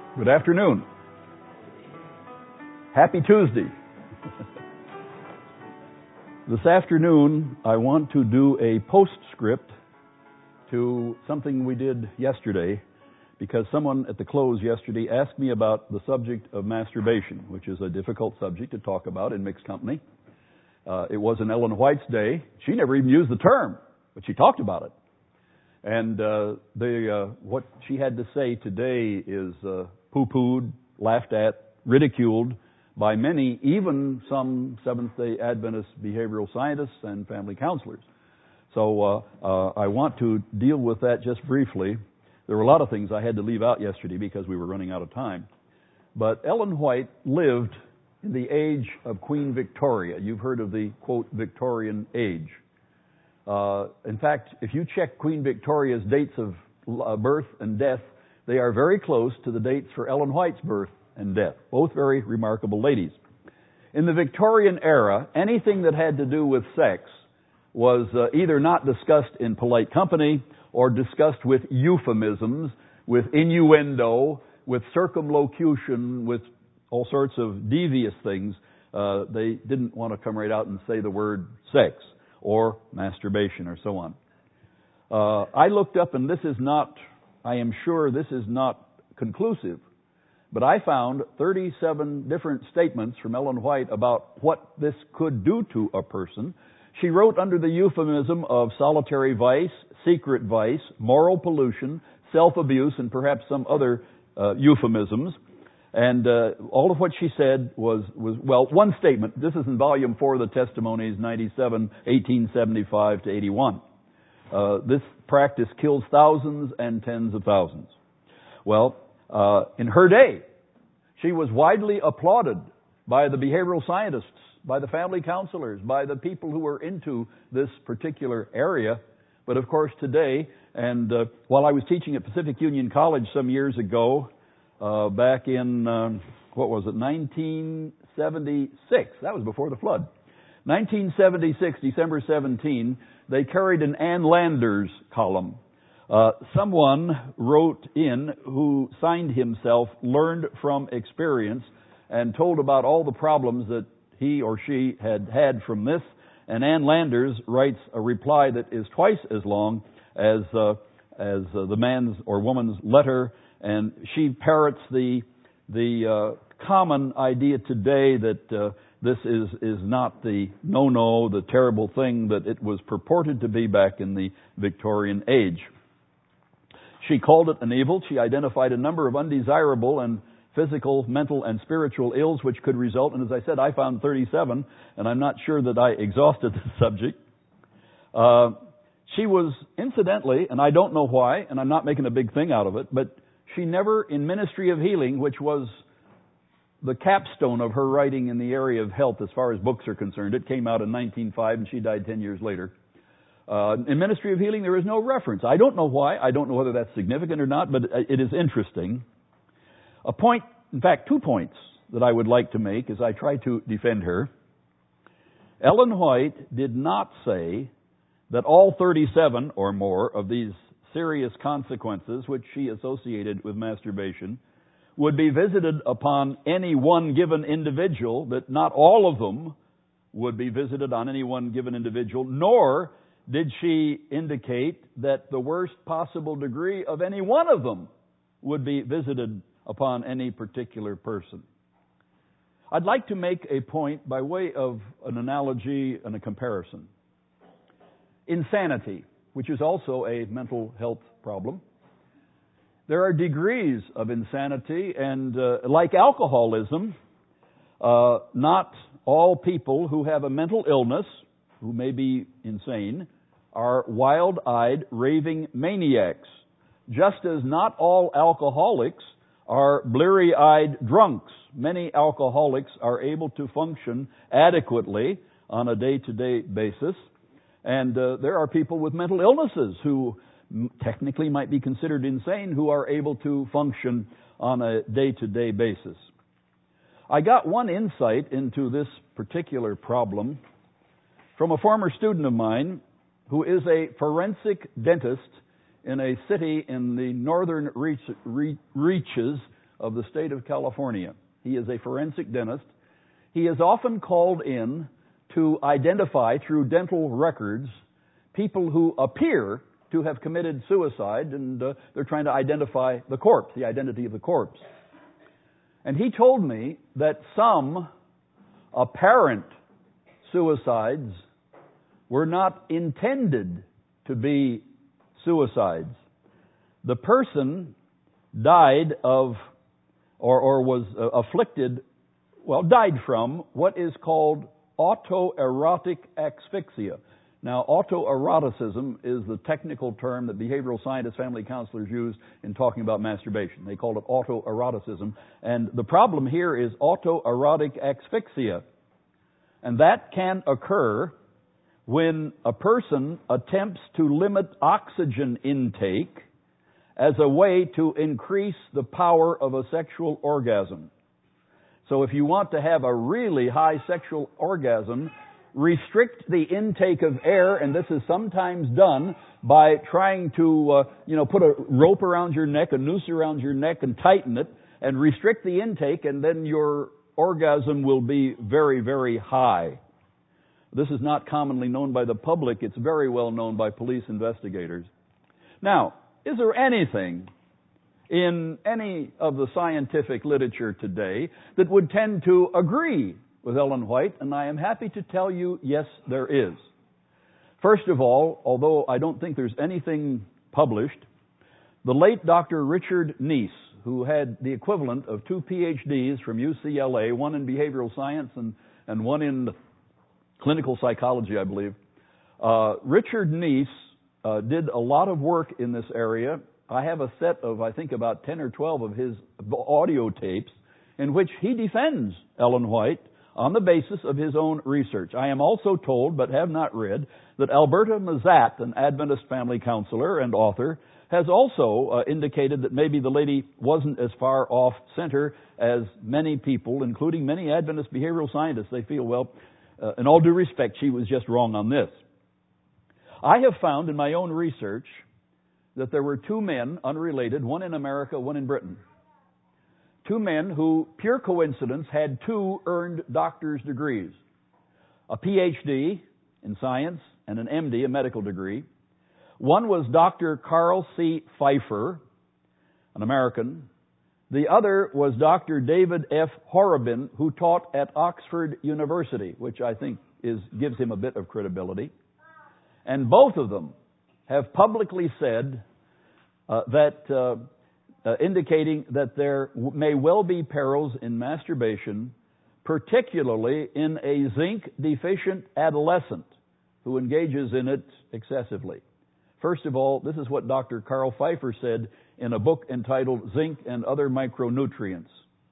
Good afternoon. Happy Tuesday. This afternoon, I want to do a postscript to something we did yesterday, because someone at the close yesterday asked me about the subject of masturbation, which is a difficult subject to talk about in mixed company. It was an Ellen White's day. She never even used the term, but she talked about it. And what she had to say today is poo-pooed, laughed at, ridiculed by many, even some Seventh-day Adventist behavioral scientists and family counselors. So I want to deal with that just briefly. There were a lot of things I had to leave out yesterday because we were running out of time. But Ellen White lived in the age of Queen Victoria. You've heard of the, quote, Victorian age. In fact, if you check Queen Victoria's dates of birth and death, they are very close to the dates for Ellen White's birth and death. Both very remarkable ladies. In the Victorian era, anything that had to do with sex was either not discussed in polite company or discussed with euphemisms, with innuendo, with circumlocution, with all sorts of devious things. They didn't want to come right out and say the word sex or masturbation or so on. I looked up, and I am sure this is not conclusive, but I found 37 different statements from Ellen White about what this could do to a person. She wrote under the euphemism of solitary vice, secret vice, moral pollution, self-abuse, and perhaps some other euphemisms. And all of what she said was one statement. This is in Volume 4 of the Testimonies, 97, 1875 to 81. This practice kills thousands and tens of thousands. Well, in her day, she was widely applauded by the behavioral scientists, by the family counselors, by the people who were into this particular area. But of course today, and while I was teaching at Pacific Union College some years ago, back in, 1976, that was before the flood. 1976, December 17, they carried an Ann Landers column. Someone wrote in who signed himself, learned from experience, and told about all the problems that he or she had from this. And Ann Landers writes a reply that is twice as long as the man's or woman's letter, and she parrots the common idea today that this is not the no-no, the terrible thing that it was purported to be back in the Victorian age. She called it an evil. She identified a number of undesirable and physical, mental, and spiritual ills which could result. And as I said, I found 37, and I'm not sure that I exhausted the subject. She was, incidentally, and I don't know why, and I'm not making a big thing out of it, but she never, in Ministry of Healing, which was the capstone of her writing in the area of health as far as books are concerned. It came out in 1905, and she died 10 years later. In Ministry of Healing, there is no reference. I don't know why. I don't know whether that's significant or not, but it is interesting. A point, in fact, 2 points that I would like to make as I try to defend her. Ellen White did not say that all 37 or more of these serious consequences which she associated with masturbation would be visited upon any one given individual, that not all of them would be visited on any one given individual, nor did she indicate that the worst possible degree of any one of them would be visited upon any particular person. I'd like to make a point by way of an analogy and a comparison. Insanity, which is also a mental health problem. There are degrees of insanity, and like alcoholism, not all people who have a mental illness, who may be insane, are wild-eyed, raving maniacs. Just as not all alcoholics are bleary-eyed drunks. Many alcoholics are able to function adequately on a day-to-day basis. And there are people with mental illnesses who technically might be considered insane who are able to function on a day-to-day basis. I got one insight into this particular problem from a former student of mine who is a forensic dentist in a city in the northern reaches of the state of California. He is a forensic dentist. He is often called in to identify through dental records people who appear to have committed suicide, and they're trying to identify the corpse, the identity of the corpse. And he told me that some apparent suicides were not intended to be suicides. The person died of, or was afflicted, died from what is called autoerotic asphyxia. Now, autoeroticism is the technical term that behavioral scientists, family counselors use in talking about masturbation. They call it autoeroticism. And the problem here is autoerotic asphyxia. And that can occur when a person attempts to limit oxygen intake as a way to increase the power of a sexual orgasm. So if you want to have a really high sexual orgasm, restrict the intake of air, and this is sometimes done by trying to, put a rope around your neck, a noose around your neck, and tighten it, and restrict the intake, and then your orgasm will be very, very high. This is not commonly known by the public. It's very well known by police investigators. Now, is there anything in any of the scientific literature today that would tend to agree with Ellen White? And I am happy to tell you, yes, there is. First of all, although I don't think there's anything published, the late Dr. Richard Neese, who had the equivalent of 2 PhDs from UCLA, one in behavioral science and one in clinical psychology, I believe. Richard Neese did a lot of work in this area. I have a set of, I think, about 10 or 12 of his audio tapes in which he defends Ellen White on the basis of his own research. I am also told, but have not read, that Alberta Mazat, an Adventist family counselor and author, has also indicated that maybe the lady wasn't as far off center as many people, including many Adventist behavioral scientists. They feel, in all due respect, she was just wrong on this. I have found in my own research that there were 2 men, unrelated, one in America, one in Britain. 2 men who, pure coincidence, had 2 earned doctor's degrees. A PhD in science and an MD, a medical degree. One was Dr. Carl C. Pfeiffer, an American. The other was Dr. David F. Horobin, who taught at Oxford University, which I think gives him a bit of credibility. And both of them have publicly said indicating that there may well be perils in masturbation, particularly in a zinc-deficient adolescent who engages in it excessively. First of all, this is what Dr. Carl Pfeiffer said in a book entitled Zinc and Other Micronutrients.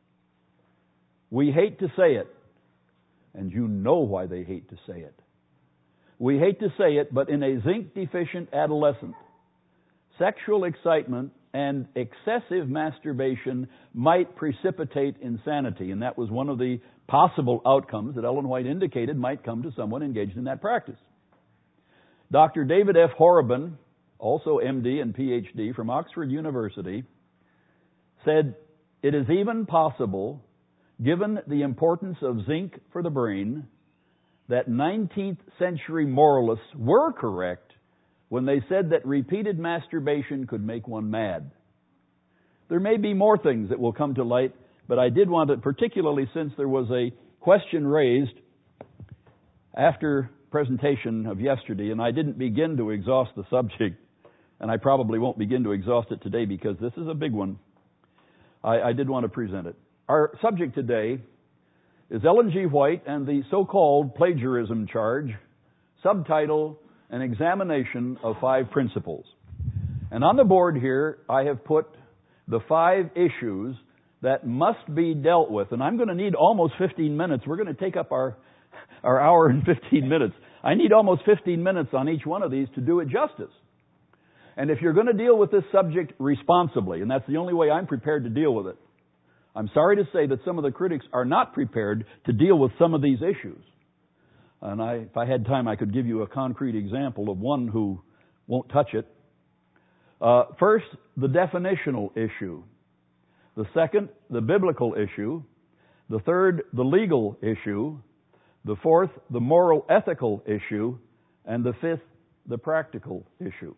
We hate to say it, and you know why they hate to say it. We hate to say it, but in a zinc-deficient adolescent, sexual excitement and excessive masturbation might precipitate insanity, and that was one of the possible outcomes that Ellen White indicated might come to someone engaged in that practice. Dr. David F. Horobin, also MD and PhD from Oxford University, said, "It is even possible, given the importance of zinc for the brain, that 19th century moralists were correct when they said that repeated masturbation could make one mad." There may be more things that will come to light, but I did want to, particularly since there was a question raised after presentation of yesterday, and I didn't begin to exhaust the subject, and I probably won't begin to exhaust it today because this is a big one. I did want to present it. Our subject today is Ellen G. White and the so-called plagiarism charge, subtitle, An Examination of 5 Principles. And on the board here, I have put the 5 issues that must be dealt with. And I'm going to need almost 15 minutes. We're going to take up our hour and 15 minutes. I need almost 15 minutes on each one of these to do it justice. And if you're going to deal with this subject responsibly, and that's the only way I'm prepared to deal with it, I'm sorry to say that some of the critics are not prepared to deal with some of these issues. And if I had time, I could give you a concrete example of one who won't touch it. First, the definitional issue. The second, the biblical issue. The third, the legal issue. The fourth, the moral ethical issue. And the fifth, the practical issue.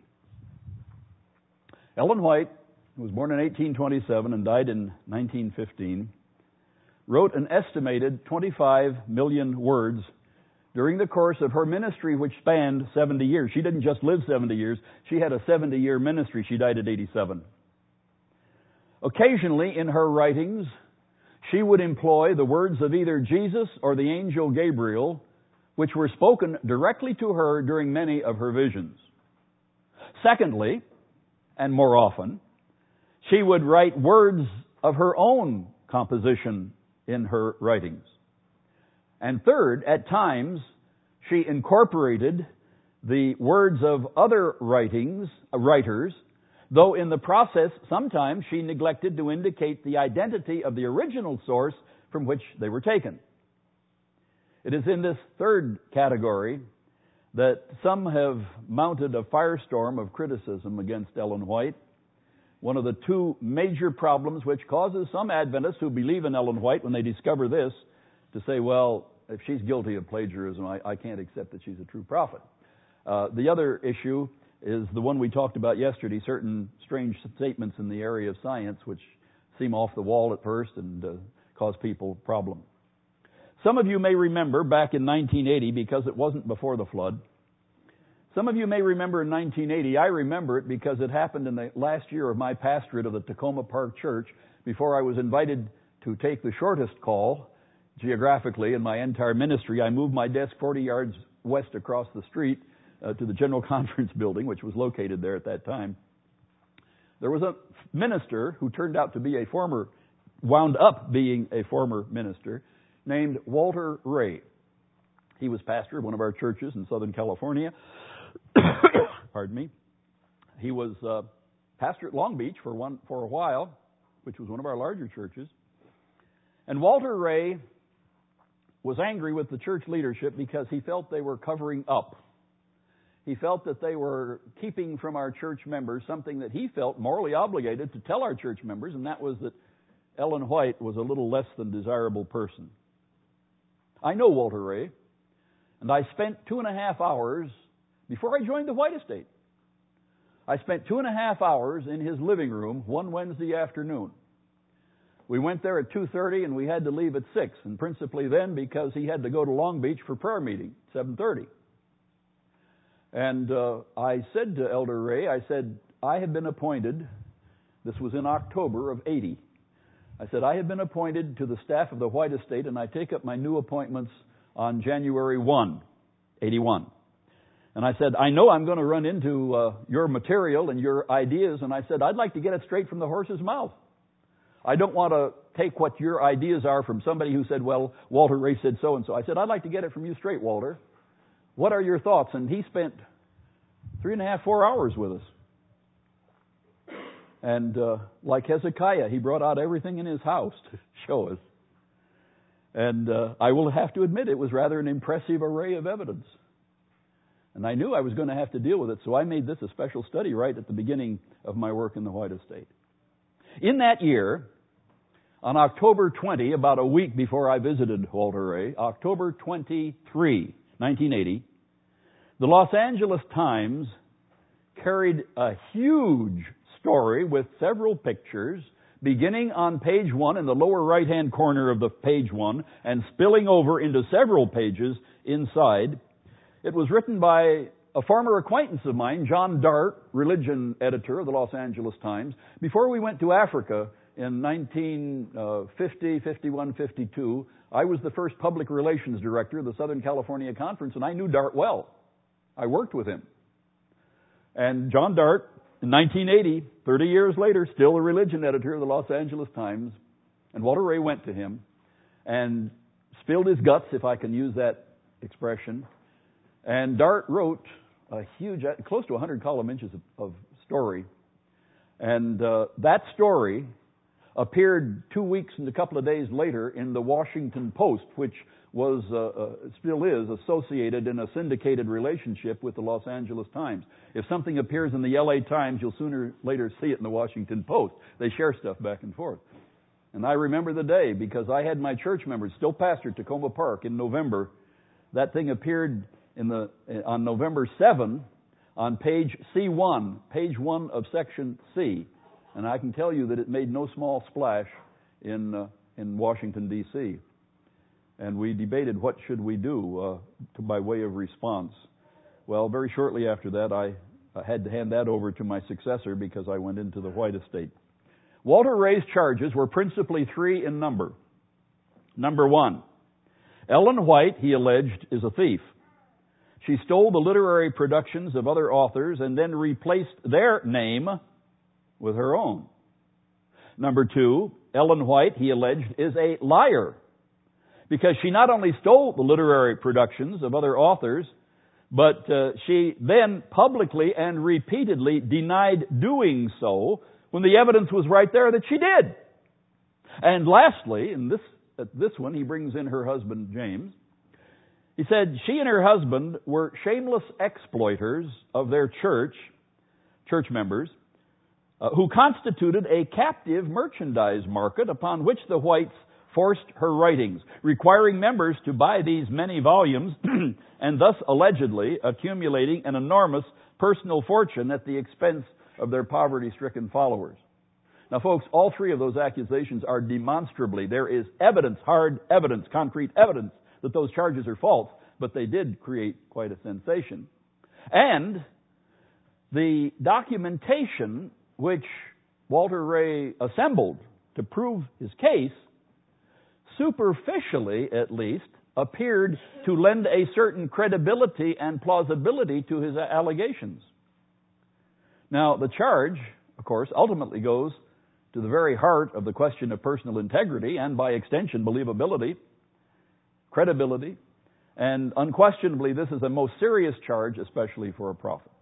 Ellen White, who was born in 1827 and died in 1915, wrote an estimated 25 million words during the course of her ministry, which spanned 70 years. She didn't just live 70 years. She had a 70-year ministry. She died at 87. Occasionally, in her writings, she would employ the words of either Jesus or the angel Gabriel, which were spoken directly to her during many of her visions. Secondly, and more often, she would write words of her own composition in her writings. And third, at times, she incorporated the words of other writers, though in the process, sometimes she neglected to indicate the identity of the original source from which they were taken. It is in this third category that some have mounted a firestorm of criticism against Ellen White. One of the two major problems which causes some Adventists who believe in Ellen White when they discover this to say, well, if she's guilty of plagiarism, I can't accept that she's a true prophet. The other issue is the one we talked about yesterday, certain strange statements in the area of science which seem off the wall at first and cause people problem. Some of you may remember back in 1980, because it wasn't before the flood, some of you may remember in 1980, I remember it because it happened in the last year of my pastorate of the Tacoma Park Church, before I was invited to take the shortest call geographically in my entire ministry. I moved my desk 40 yards west across the street to the General Conference Building, which was located there at that time. There was a minister who turned out to be wound up being a former minister, named Walter Ray. He was pastor of one of our churches in Southern California. Pardon me. He was pastor at Long Beach for a while, which was one of our larger churches. And Walter Ray was angry with the church leadership because he felt they were covering up. He felt that they were keeping from our church members something that he felt morally obligated to tell our church members, and that was that Ellen White was a little less than desirable person. I know Walter Ray, and I spent 2.5 hours before I joined the White Estate. I spent 2.5 hours in his living room one Wednesday afternoon. We went there at 2:30 and we had to leave at 6, and principally then because he had to go to Long Beach for prayer meeting at 7:30. And I said to Elder Ray, I said, I have been appointed, this was in October of 80, I said, I have been appointed to the staff of the White Estate, and I take up my new appointments on January 1, 81. And I said, I know I'm going to run into your material and your ideas, and I said, I'd like to get it straight from the horse's mouth. I don't want to take what your ideas are from somebody who said, well, Walter Ray said so and so. I said, I'd like to get it from you straight, Walter. What are your thoughts? And he spent 3.5, 4 hours with us. And like Hezekiah, he brought out everything in his house to show us. And I will have to admit, it was rather an impressive array of evidence. And I knew I was going to have to deal with it, so I made this a special study right at the beginning of my work in the White Estate. In that year, on October 20, about a week before I visited Walter Ray, October 23, 1980, the Los Angeles Times carried a huge story with several pictures, beginning on page 1 in the lower right-hand corner of the page 1 and spilling over into several pages inside. It was written by a former acquaintance of mine, John Dart, religion editor of the Los Angeles Times. Before we went to Africa in 1950, 51, 52, I was the first public relations director of the Southern California Conference, and I knew Dart well. I worked with him. And John Dart, in 1980, 30 years later, still a religion editor of the Los Angeles Times, and Walter Ray went to him and spilled his guts, if I can use that expression. And Dart wrote a huge, close to 100 column inches of story. And that story appeared 2 weeks and a couple of days later in the Washington Post, which was, still is, associated in a syndicated relationship with the Los Angeles Times. If something appears in the LA Times, you'll sooner or later see it in the Washington Post. They share stuff back and forth. And I remember the day because I had my church members, still pastor Tacoma Park, in November. That thing appeared on November 7 on page C1, page 1 of section C. And I can tell you that it made no small splash in Washington, D.C. And we debated what should we do by way of response. Well, very shortly after that, I had to hand that over to my successor because I went into the White estate. Walter Ray's charges were principally three in number. Number one, Ellen White, he alleged, is a thief. She stole the literary productions of other authors and then replaced their name with her own. Number two, Ellen White, he alleged, is a liar because she not only stole the literary productions of other authors, but she then publicly and repeatedly denied doing so when the evidence was right there that she did. And lastly, in this one, he brings in her husband, James. He said she and her husband were shameless exploiters of their church members, who constituted a captive merchandise market upon which the Whites forced her writings, requiring members to buy these many volumes and thus allegedly accumulating an enormous personal fortune at the expense of their poverty-stricken followers. Now, folks, all three of those accusations are demonstrably, there is evidence, hard evidence, concrete evidence that those charges are false, but they did create quite a sensation. And the documentation which Walter Ray assembled to prove his case, superficially at least, appeared to lend a certain credibility and plausibility to his allegations. Now, the charge, of course, ultimately goes to the very heart of the question of personal integrity and, by extension, believability, credibility, and unquestionably this is a most serious charge, especially for a prophet.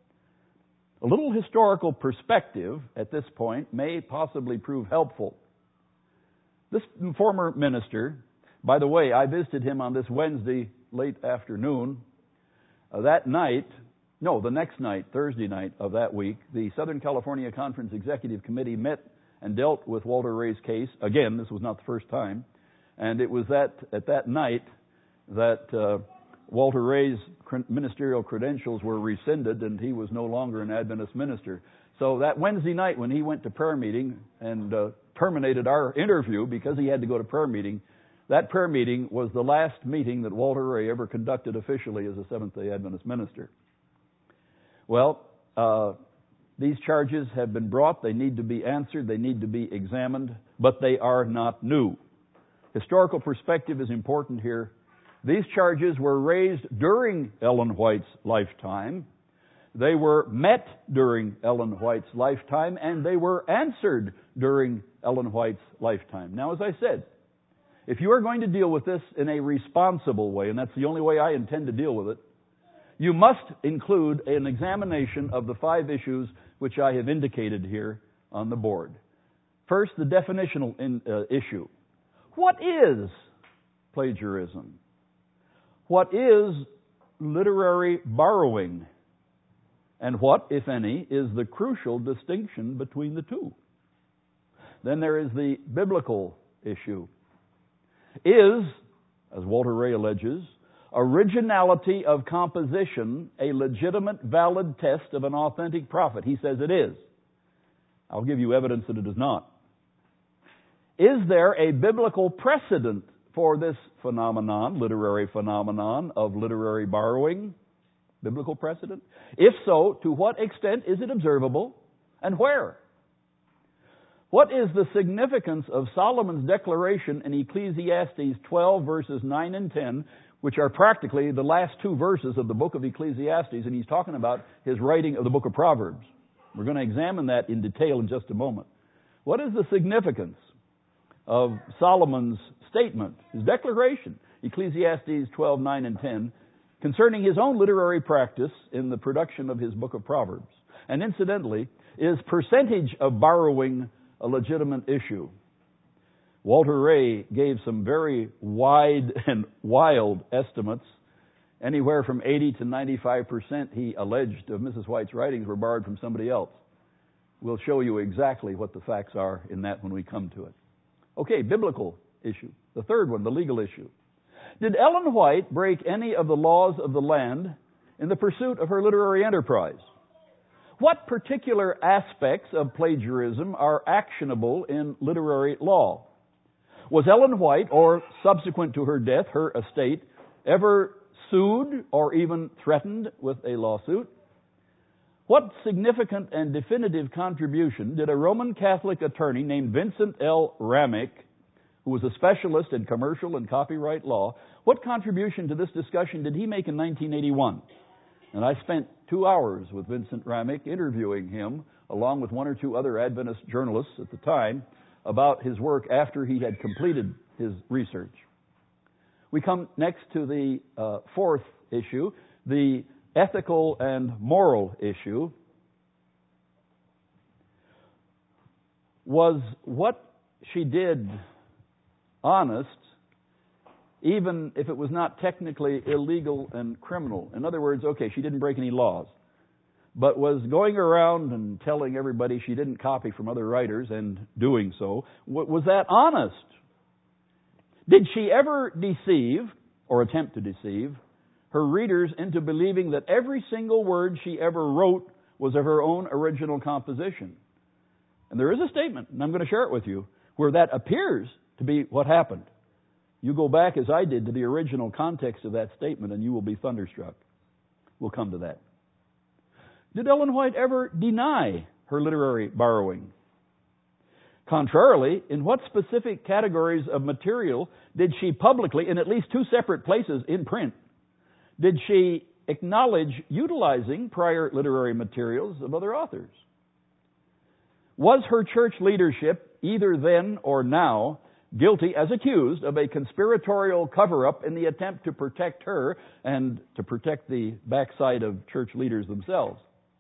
A little historical perspective at this point may possibly prove helpful. This former minister, by the way, I visited him on this Wednesday late afternoon. The next night, Thursday night of that week, the Southern California Conference Executive Committee met and dealt with Walter Ray's case. Again, this was not the first time. And it was at that night that Walter Ray's ministerial credentials were rescinded and he was no longer an Adventist minister. So that Wednesday night when he went to prayer meeting and terminated our interview because he had to go to prayer meeting, that prayer meeting was the last meeting that Walter Ray ever conducted officially as a Seventh-day Adventist minister. Well, these charges have been brought. They need to be answered. They need to be examined, but they are not new. Historical perspective is important here. These charges were raised during Ellen White's lifetime. They were met during Ellen White's lifetime, and they were answered during Ellen White's lifetime. Now, as I said, if you are going to deal with this in a responsible way, and that's the only way I intend to deal with it, you must include an examination of the five issues which I have indicated here on the board. First, the definitional issue. What is plagiarism? What is literary borrowing? And what, if any, is the crucial distinction between the two? Then there is the biblical issue. Is, as Walter Ray alleges, originality of composition a legitimate, valid test of an authentic prophet? He says it is. I'll give you evidence that it is not. Is there a biblical precedent for this phenomenon, literary phenomenon of literary borrowing? Biblical precedent? If so, to what extent is it observable and where? What is the significance of Solomon's declaration in Ecclesiastes 12 verses 9 and 10, which are practically the last two verses of the book of Ecclesiastes, and he's talking about his writing of the book of Proverbs. We're going to examine that in detail in just a moment. What is the significance of Solomon's statement, his declaration, Ecclesiastes 12, 9, and 10, concerning his own literary practice in the production of his book of Proverbs? And incidentally, is percentage of borrowing a legitimate issue? Walter Ray gave some very wide and wild estimates. Anywhere from 80 to 95%, he alleged, of Mrs. White's writings were borrowed from somebody else. We'll show you exactly what the facts are in that when we come to it. Okay, biblical issue. The third one, the legal issue. Did Ellen White break any of the laws of the land in the pursuit of her literary enterprise? What particular aspects of plagiarism are actionable in literary law? Was Ellen White, or subsequent to her death, her estate, ever sued or even threatened with a lawsuit? What significant and definitive contribution did a Roman Catholic attorney named Vincent L. Ramick, who was a specialist in commercial and copyright law, what contribution to this discussion did he make in 1981? And I spent 2 hours with Vincent Ramick interviewing him, along with one or two other Adventist journalists at the time, about his work after he had completed his research. We come next to the fourth issue, the ethical and moral issue. Was what she did honest, even if it was not technically illegal and criminal? In other words, okay, she didn't break any laws, but was going around and telling everybody she didn't copy from other writers and doing so. Was that honest? Did she ever deceive, or attempt to deceive, her readers into believing that every single word she ever wrote was of her own original composition? And there is a statement, and I'm going to share it with you, where that appears to be what happened. You go back, as I did, to the original context of that statement, and you will be thunderstruck. We'll come to that. Did Ellen White ever deny her literary borrowing? Contrarily, in what specific categories of material did she publicly, in at least 2 separate places in print, did she acknowledge utilizing prior literary materials of other authors? Was her church leadership, either then or now, guilty, as accused, of a conspiratorial cover-up in the attempt to protect her and to protect the backside of church leaders themselves?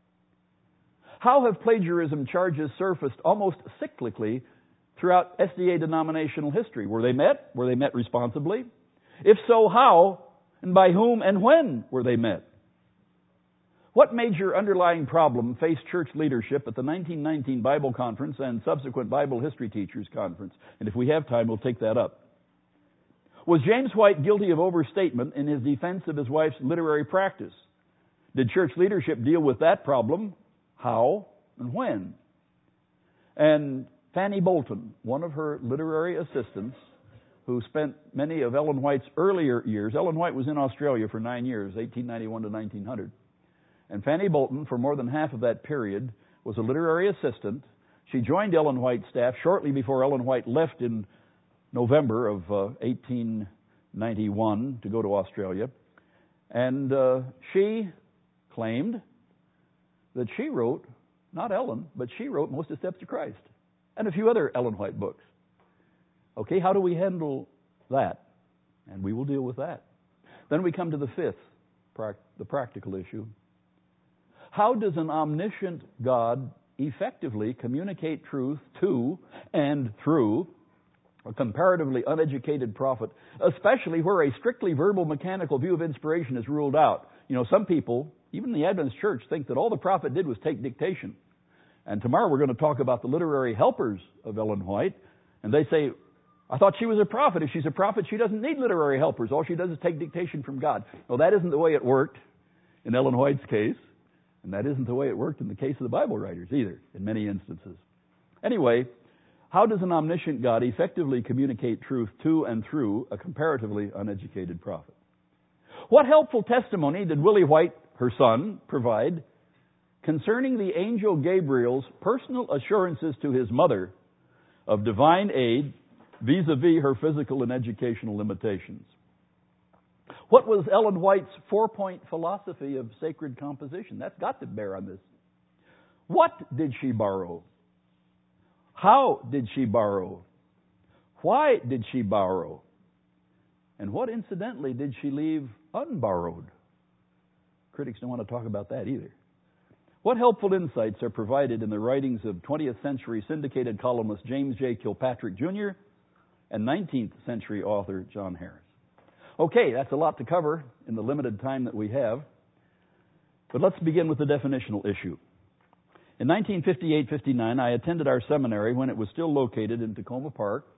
How have plagiarism charges surfaced almost cyclically throughout SDA denominational history? Were they met? Were they met responsibly? If so, how and by whom and when were they met? What major underlying problem faced church leadership at the 1919 Bible Conference and subsequent Bible History Teachers Conference? And if we have time, we'll take that up. Was James White guilty of overstatement in his defense of his wife's literary practice? Did church leadership deal with that problem? How and when? And Fanny Bolton, one of her literary assistants, who spent many of Ellen White's earlier years. Ellen White was in Australia for 9 years, 1891 to 1900. And Fanny Bolton, for more than half of that period, was a literary assistant. She joined Ellen White's staff shortly before Ellen White left in November of 1891 to go to Australia. And she claimed that she wrote, not Ellen, but she wrote most of Steps to Christ and a few other Ellen White books. Okay, how do we handle that? And we will deal with that. Then we come to the fifth, the practical issue. How does an omniscient God effectively communicate truth to and through a comparatively uneducated prophet, especially where a strictly verbal, mechanical view of inspiration is ruled out? You know, some people, even the Adventist church, think that all the prophet did was take dictation. And tomorrow we're going to talk about the literary helpers of Ellen White. And they say, I thought she was a prophet. If she's a prophet, she doesn't need literary helpers. All she does is take dictation from God. Well, that isn't the way it worked in Ellen White's case. And that isn't the way it worked in the case of the Bible writers either, in many instances. Anyway, how does an omniscient God effectively communicate truth to and through a comparatively uneducated prophet? What helpful testimony did Willie White, her son, provide concerning the angel Gabriel's personal assurances to his mother of divine aid vis-a-vis her physical and educational limitations? What was Ellen White's 4-point philosophy of sacred composition? That's got to bear on this. What did she borrow? How did she borrow? Why did she borrow? And what, incidentally, did she leave unborrowed? Critics don't want to talk about that either. What helpful insights are provided in the writings of 20th century syndicated columnist James J. Kilpatrick Jr. and 19th century author John Harris? Okay, that's a lot to cover in the limited time that we have. But let's begin with the definitional issue. In 1958-59, I attended our seminary when it was still located in Tacoma Park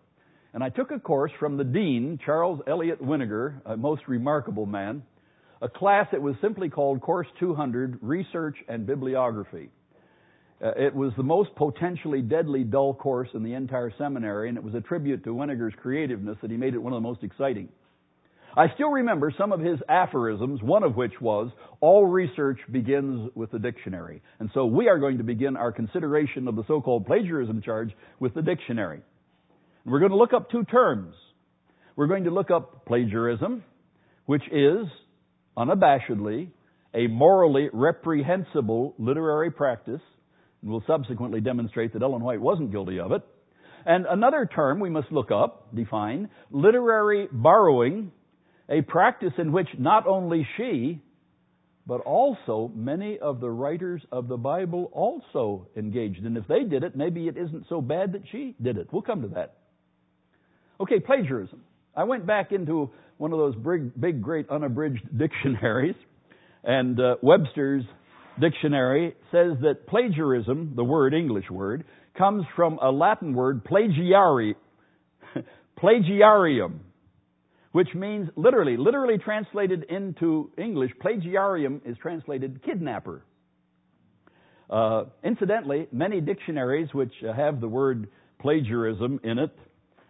And I took a course from the dean, Charles Eliot Winiger, a most remarkable man, a class that was simply called Course 200, Research and Bibliography. It was the most potentially deadly dull course in the entire seminary, and it was a tribute to Winiger's creativeness that he made it one of the most exciting. I still remember some of his aphorisms, one of which was, all research begins with the dictionary. And so we are going to begin our consideration of the so-called plagiarism charge with the dictionary. And we're going to look up two terms. We're going to look up plagiarism, which is, unabashedly, a morally reprehensible literary practice. And we'll subsequently demonstrate that Ellen White wasn't guilty of it. And another term we must look up, define, literary borrowing, a practice in which not only she, but also many of the writers of the Bible also engaged. And if they did it, maybe it isn't so bad that she did it. We'll come to that. Okay, plagiarism. I went back into one of those big, great unabridged dictionaries, and Webster's dictionary says that plagiarism, the word, English word, comes from a Latin word, plagiarium, which means literally translated into English, plagiarium is translated kidnapper. Incidentally, many dictionaries which have the word plagiarism in it,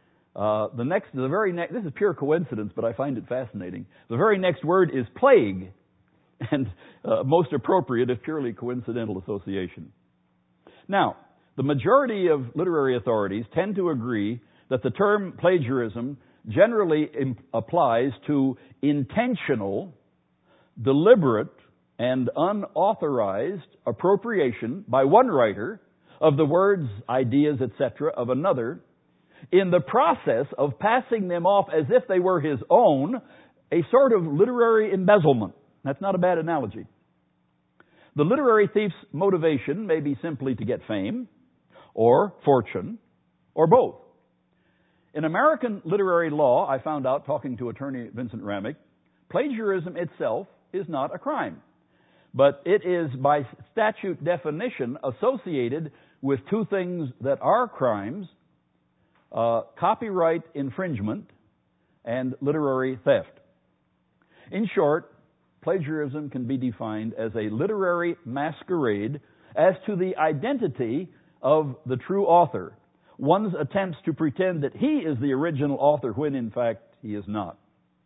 this is pure coincidence, but I find it fascinating. The very next word is plague, and most appropriate if purely coincidental association. Now, the majority of literary authorities tend to agree that the term plagiarism generally applies to intentional, deliberate, and unauthorized appropriation by one writer of the words, ideas, etc. of another in the process of passing them off as if they were his own, a sort of literary embezzlement. That's not a bad analogy. The literary thief's motivation may be simply to get fame, or fortune, or both. In American literary law, I found out, talking to attorney Vincent Ramick, plagiarism itself is not a crime. But it is, by statute definition, associated with two things that are crimes, copyright infringement and literary theft. In short, plagiarism can be defined as a literary masquerade as to the identity of the true author. One's attempts to pretend that he is the original author when in fact he is not.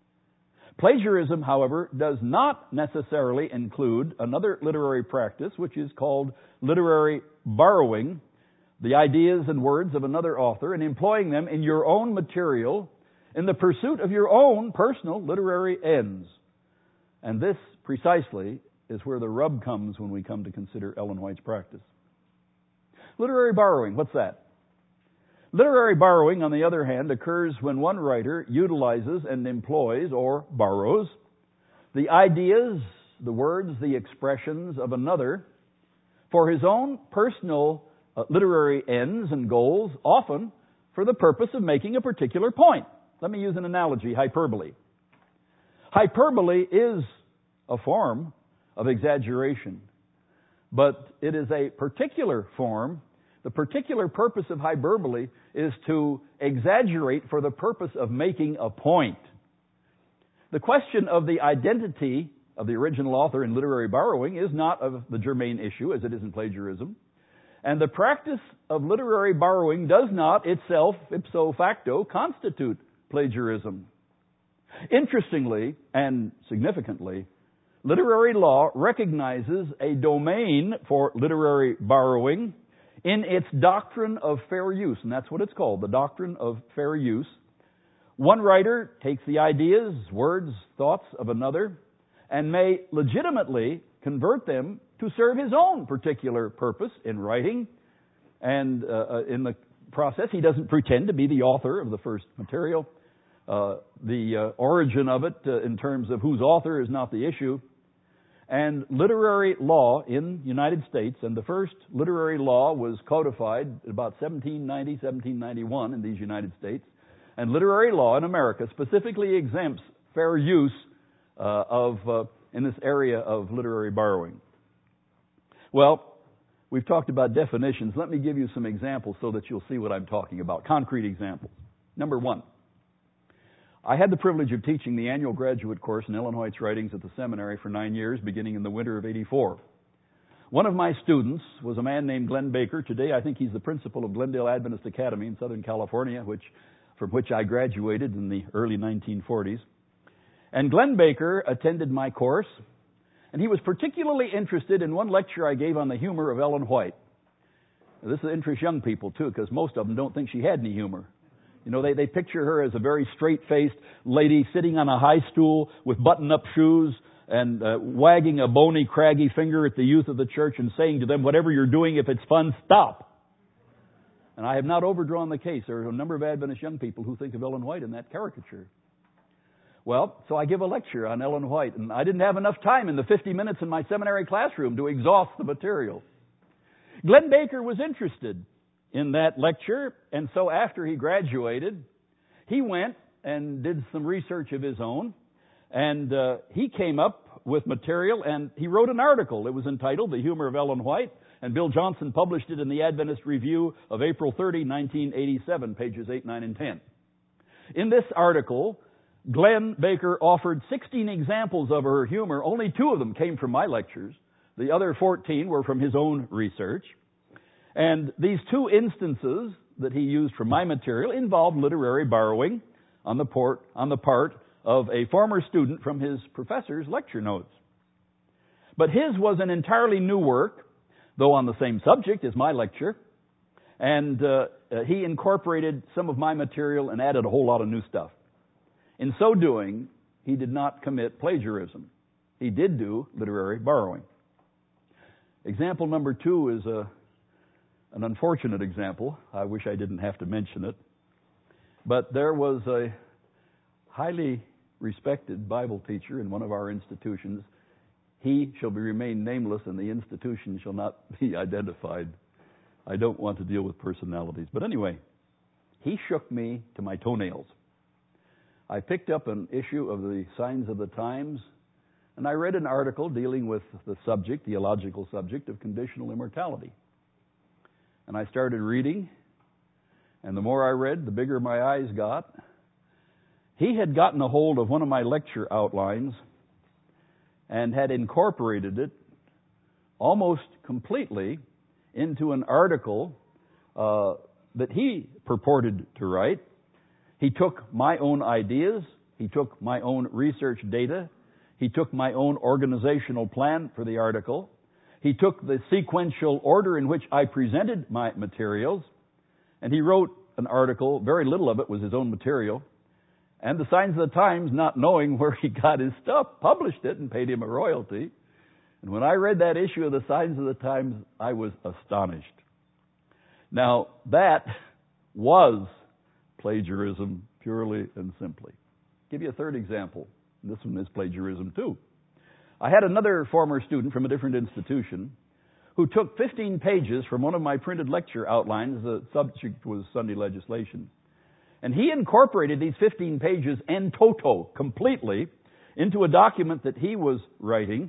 Plagiarism, however, does not necessarily include another literary practice which is called literary borrowing, the ideas and words of another author and employing them in your own material in the pursuit of your own personal literary ends. And this precisely is where the rub comes when we come to consider Ellen White's practice. Literary borrowing, what's that? Literary borrowing, on the other hand, occurs when one writer utilizes and employs, or borrows, the ideas, the words, the expressions of another for his own personal literary ends and goals, often for the purpose of making a particular point. Let me use an analogy, hyperbole. Hyperbole is a form of exaggeration, but it is a particular form. The particular purpose of hyperbole is to exaggerate for the purpose of making a point. The question of the identity of the original author in literary borrowing is not of the germane issue, as it is in plagiarism. And the practice of literary borrowing does not itself, ipso facto, constitute plagiarism. Interestingly and significantly, literary law recognizes a domain for literary borrowing in its doctrine of fair use, and that's what it's called, the doctrine of fair use. One writer takes the ideas, words, thoughts of another, and may legitimately convert them to serve his own particular purpose in writing. And in the process, he doesn't pretend to be the author of the first material. The origin of it, in terms of whose author, is not the issue. And literary law in the United States, and the first literary law was codified about 1790, 1791 in these United States, and literary law in America specifically exempts fair use in this area of literary borrowing. Well, we've talked about definitions. Let me give you some examples so that you'll see what I'm talking about, concrete examples. Number one, I had the privilege of teaching the annual graduate course in Ellen White's writings at the seminary for 9 years, beginning in the winter of '84. One of my students was a man named Glenn Baker. Today, I think he's the principal of Glendale Adventist Academy in Southern California, from which I graduated in the early 1940s. And Glenn Baker attended my course, and he was particularly interested in one lecture I gave on the humor of Ellen White. Now, this interests young people, too, because most of them don't think she had any humor. You know, they picture her as a very straight-faced lady sitting on a high stool with button-up shoes and wagging a bony, craggy finger at the youth of the church and saying to them, whatever you're doing, if it's fun, stop. And I have not overdrawn the case. There are a number of Adventist young people who think of Ellen White in that caricature. Well, so I give a lecture on Ellen White, and I didn't have enough time in the 50 minutes in my seminary classroom to exhaust the material. Glenn Baker was interested in that lecture, and so after he graduated, he went and did some research of his own, and he came up with material, and he wrote an article. It was entitled The Humor of Ellen White, and Bill Johnson published it in the Adventist Review of April 30, 1987, pages 8, 9, and 10. In this article, Glenn Baker offered 16 examples of her humor. Only 2 of them came from my lectures. The other 14 were from his own research. And these 2 instances that he used from my material involved literary borrowing on the part of a former student from his professor's lecture notes. But his was an entirely new work, though on the same subject as my lecture. And he incorporated some of my material and added a whole lot of new stuff. In so doing, he did not commit plagiarism. He did do literary borrowing. Example number 2 is an unfortunate example. I wish I didn't have to mention it. But there was a highly respected Bible teacher in one of our institutions. He shall remain nameless, and the institution shall not be identified. I don't want to deal with personalities. But anyway, he shook me to my toenails. I picked up an issue of the Signs of the Times, and I read an article dealing with the theological subject of conditional immortality. And I started reading, and the more I read, the bigger my eyes got. He had gotten a hold of one of my lecture outlines and had incorporated it almost completely into an article that he purported to write. He took my own ideas, he took my own research data, he took my own organizational plan for the article, he took the sequential order in which I presented my materials, and he wrote an article. Very little of it was his own material. And the Signs of the Times, not knowing where he got his stuff, published it and paid him a royalty. And when I read that issue of the Signs of the Times, I was astonished. Now, that was plagiarism, purely and simply. I'll give you a third example. This one is plagiarism, too. I had another former student from a different institution who took 15 pages from one of my printed lecture outlines. The subject was Sunday legislation. And he incorporated these 15 pages en toto, completely, into a document that he was writing.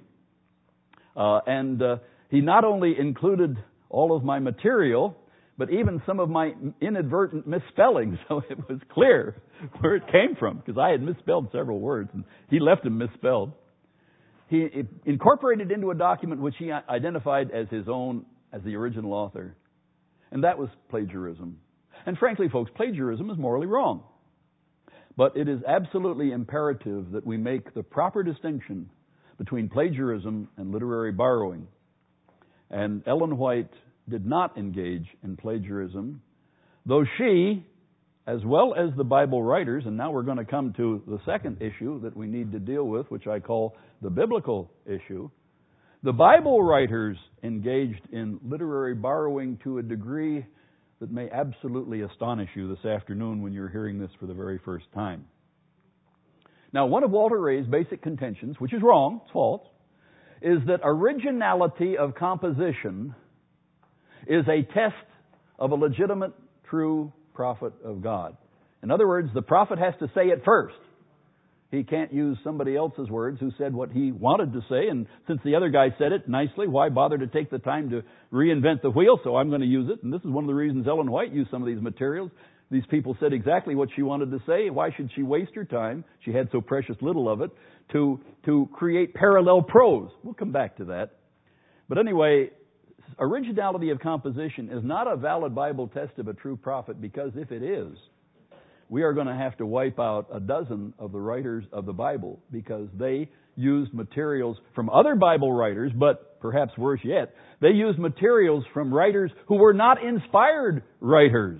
He not only included all of my material, but even some of my inadvertent misspellings, so it was clear where it came from, because I had misspelled several words, and he left them misspelled. He incorporated into a document which he identified as his own, as the original author. And that was plagiarism. And frankly, folks, plagiarism is morally wrong. But it is absolutely imperative that we make the proper distinction between plagiarism and literary borrowing. And Ellen White did not engage in plagiarism, though she, as well as the Bible writers, and now we're going to come to the second issue that we need to deal with, which I call the biblical issue. The Bible writers engaged in literary borrowing to a degree that may absolutely astonish you this afternoon when you're hearing this for the very first time. Now, one of Walter Ray's basic contentions, which is wrong, it's false, is that originality of composition is a test of a legitimate, true prophet of God. In other words, the prophet has to say it first. He can't use somebody else's words who said what he wanted to say, and since the other guy said it nicely, why bother to take the time to reinvent the wheel? So I'm going to use it. And this is one of the reasons Ellen White used some of these materials. These people said exactly what she wanted to say. Why should she waste her time? She had so precious little of it to create parallel prose. We'll come back to that. But anyway, originality of composition is not a valid Bible test of a true prophet, because if it is, we are going to have to wipe out a dozen of the writers of the Bible, because they used materials from other Bible writers, but perhaps worse yet, they used materials from writers who were not inspired writers.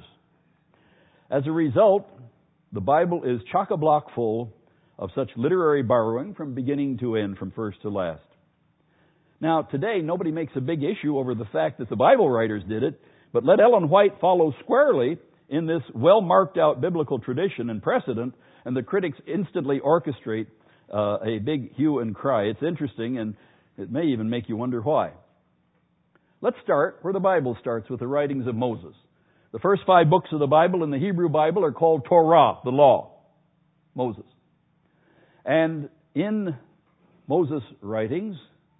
As a result, the Bible is chock-a-block full of such literary borrowing from beginning to end, from first to last. Now, today, nobody makes a big issue over the fact that the Bible writers did it, but let Ellen White follow squarely in this well-marked-out biblical tradition and precedent, and the critics instantly orchestrate a big hue and cry. It's interesting, and it may even make you wonder why. Let's start where the Bible starts, with the writings of Moses. The first 5 books of the Bible in the Hebrew Bible are called Torah, the law. Moses. And in Moses' writings,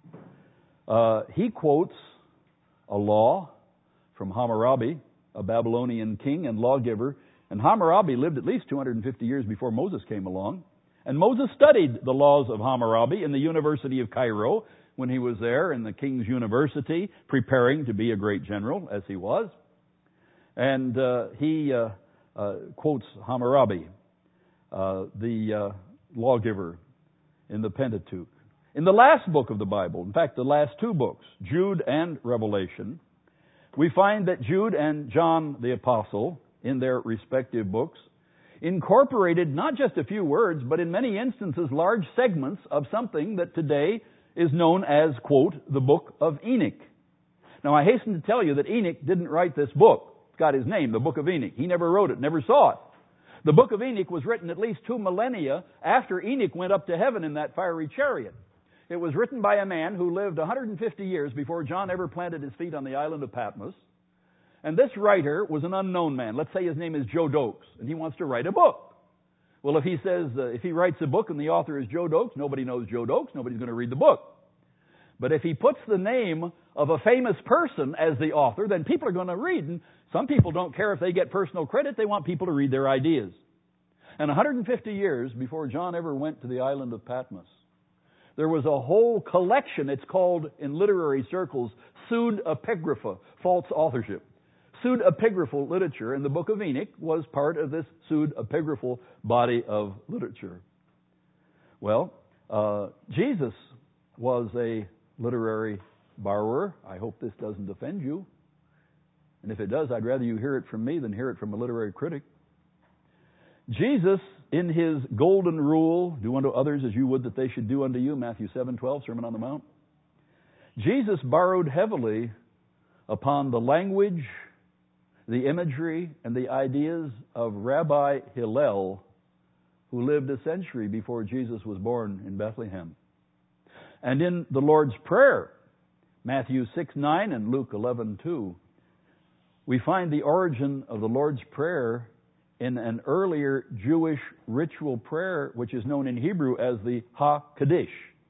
he quotes a law from Hammurabi, a Babylonian king and lawgiver. And Hammurabi lived at least 250 years before Moses came along. And Moses studied the laws of Hammurabi in the University of Cairo when he was there in the King's University, preparing to be a great general, as he was. And he quotes Hammurabi, the lawgiver in the Pentateuch. In the last book of the Bible, in fact, the last 2 books, Jude and Revelation, we find that Jude and John the Apostle, in their respective books, incorporated not just a few words, but in many instances large segments of something that today is known as, quote, the Book of Enoch. Now, I hasten to tell you that Enoch didn't write this book. It's got his name, the Book of Enoch. He never wrote it, never saw it. The Book of Enoch was written at least 2 millennia after Enoch went up to heaven in that fiery chariot. It was written by a man who lived 150 years before John ever planted his feet on the island of Patmos. And this writer was an unknown man. Let's say his name is Joe Dokes, and he wants to write a book. Well, if he says, if he writes a book and the author is Joe Dokes, nobody knows Joe Dokes, nobody's going to read the book. But if he puts the name of a famous person as the author, then people are going to read. And some people don't care if they get personal credit. They want people to read their ideas. And 150 years before John ever went to the island of Patmos, there was a whole collection. It's called, in literary circles, pseudepigrapha, false authorship. Pseudepigraphal literature, and the Book of Enoch was part of this pseudepigraphal body of literature. Well, Jesus was a literary borrower. I hope this doesn't offend you. And if it does, I'd rather you hear it from me than hear it from a literary critic. Jesus, in his golden rule, do unto others as you would that they should do unto you, Matthew 7:12, Sermon on the Mount. Jesus borrowed heavily upon the language, the imagery, and the ideas of Rabbi Hillel, who lived a century before Jesus was born in Bethlehem. And in the Lord's Prayer, Matthew 6:9 and Luke 11:2, we find the origin of the Lord's Prayer in an earlier Jewish ritual prayer, which is known in Hebrew as the HaKadosh.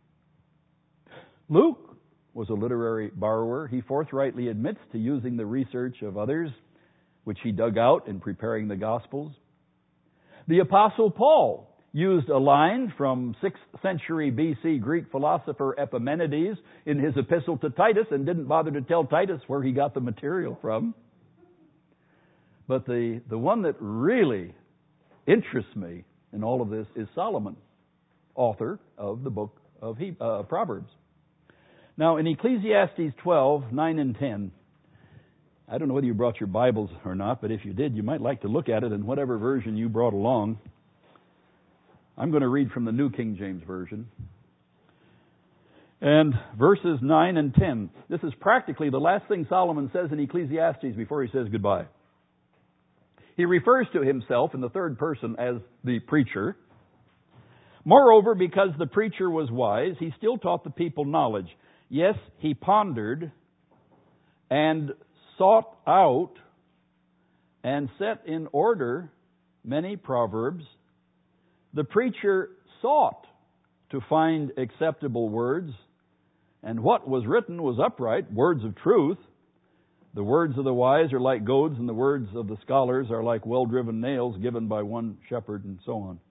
Luke was a literary borrower. He forthrightly admits to using the research of others, which he dug out in preparing the Gospels. The Apostle Paul used a line from 6th century BC Greek philosopher Epimenides in his epistle to Titus and didn't bother to tell Titus where he got the material from. But the one that really interests me in all of this is Solomon, author of the book of Proverbs. Now, in Ecclesiastes 12:9 and 10, I don't know whether you brought your Bibles or not, but if you did, you might like to look at it in whatever version you brought along. I'm going to read from the New King James Version. And verses 9 and 10. This is practically the last thing Solomon says in Ecclesiastes before he says goodbye. He refers to himself in the third person as the preacher. Moreover, because the preacher was wise, he still taught the people knowledge. Yes, he pondered and sought out and set in order many proverbs. The preacher sought to find acceptable words, and what was written was upright, words of truth. The words of the wise are like goads, and the words of the scholars are like well-driven nails given by one shepherd, and so on.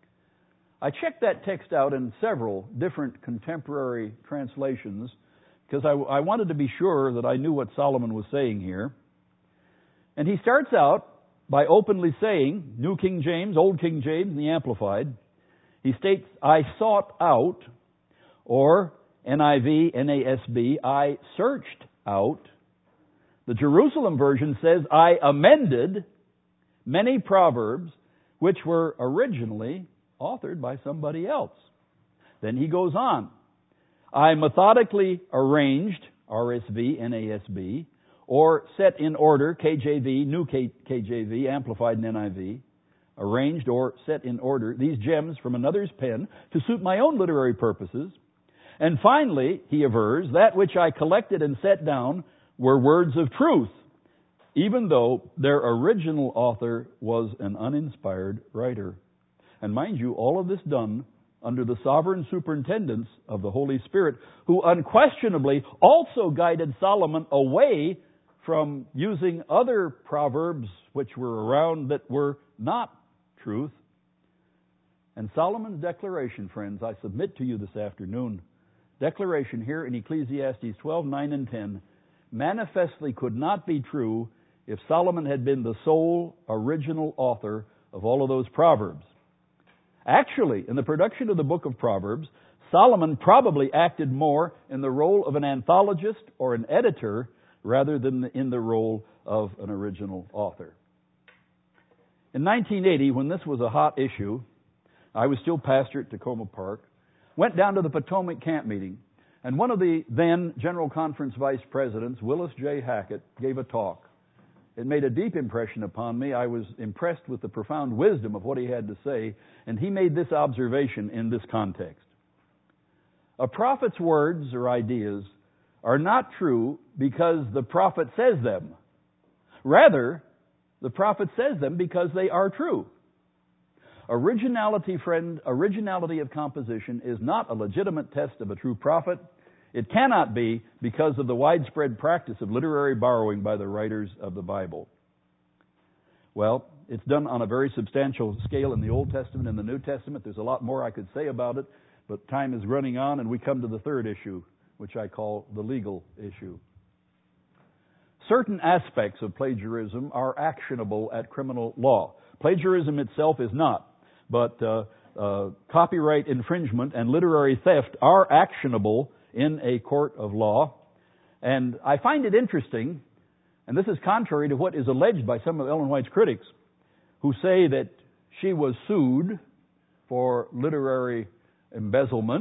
I checked that text out in several different contemporary translations because I wanted to be sure that I knew what Solomon was saying here. And he starts out by openly saying, New King James, Old King James, and the Amplified, he states, I sought out, or NIV, NASB, I searched out. The Jerusalem version says, I amended many proverbs which were originally authored by somebody else. Then he goes on. I methodically arranged, RSV, NASB, or set in order, KJV, New KJV, Amplified and NIV, arranged or set in order these gems from another's pen to suit my own literary purposes. And finally, he avers, that which I collected and set down were words of truth, even though their original author was an uninspired writer. And mind you, all of this done under the sovereign superintendence of the Holy Spirit, who unquestionably also guided Solomon away from using other proverbs which were around that were not truth. And Solomon's declaration, friends, I submit to you this afternoon, declaration here in Ecclesiastes 12, 9, and 10, manifestly could not be true if Solomon had been the sole original author of all of those proverbs. Actually, in the production of the book of Proverbs, Solomon probably acted more in the role of an anthologist or an editor rather than in the role of an original author. In 1980, when this was a hot issue, I was still pastor at Tacoma Park, went down to the Potomac camp meeting, and one of the then General Conference vice presidents, Willis J. Hackett, gave a talk. It made a deep impression upon me. I was impressed with the profound wisdom of what he had to say, and he made this observation in this context. A prophet's words or ideas are not true because the prophet says them. Rather, the prophet says them because they are true. Originality, friend, originality of composition is not a legitimate test of a true prophet. It cannot be because of the widespread practice of literary borrowing by the writers of the Bible. Well, it's done on a very substantial scale in the Old Testament and the New Testament. There's a lot more I could say about it, but time is running on, and we come to the third issue, which I call the legal issue. Certain aspects of plagiarism are actionable at criminal law. Plagiarism itself is not, but copyright infringement and literary theft are actionable in a court of law. And I find it interesting, and this is contrary to what is alleged by some of Ellen White's critics, who say that she was sued for literary embezzlement,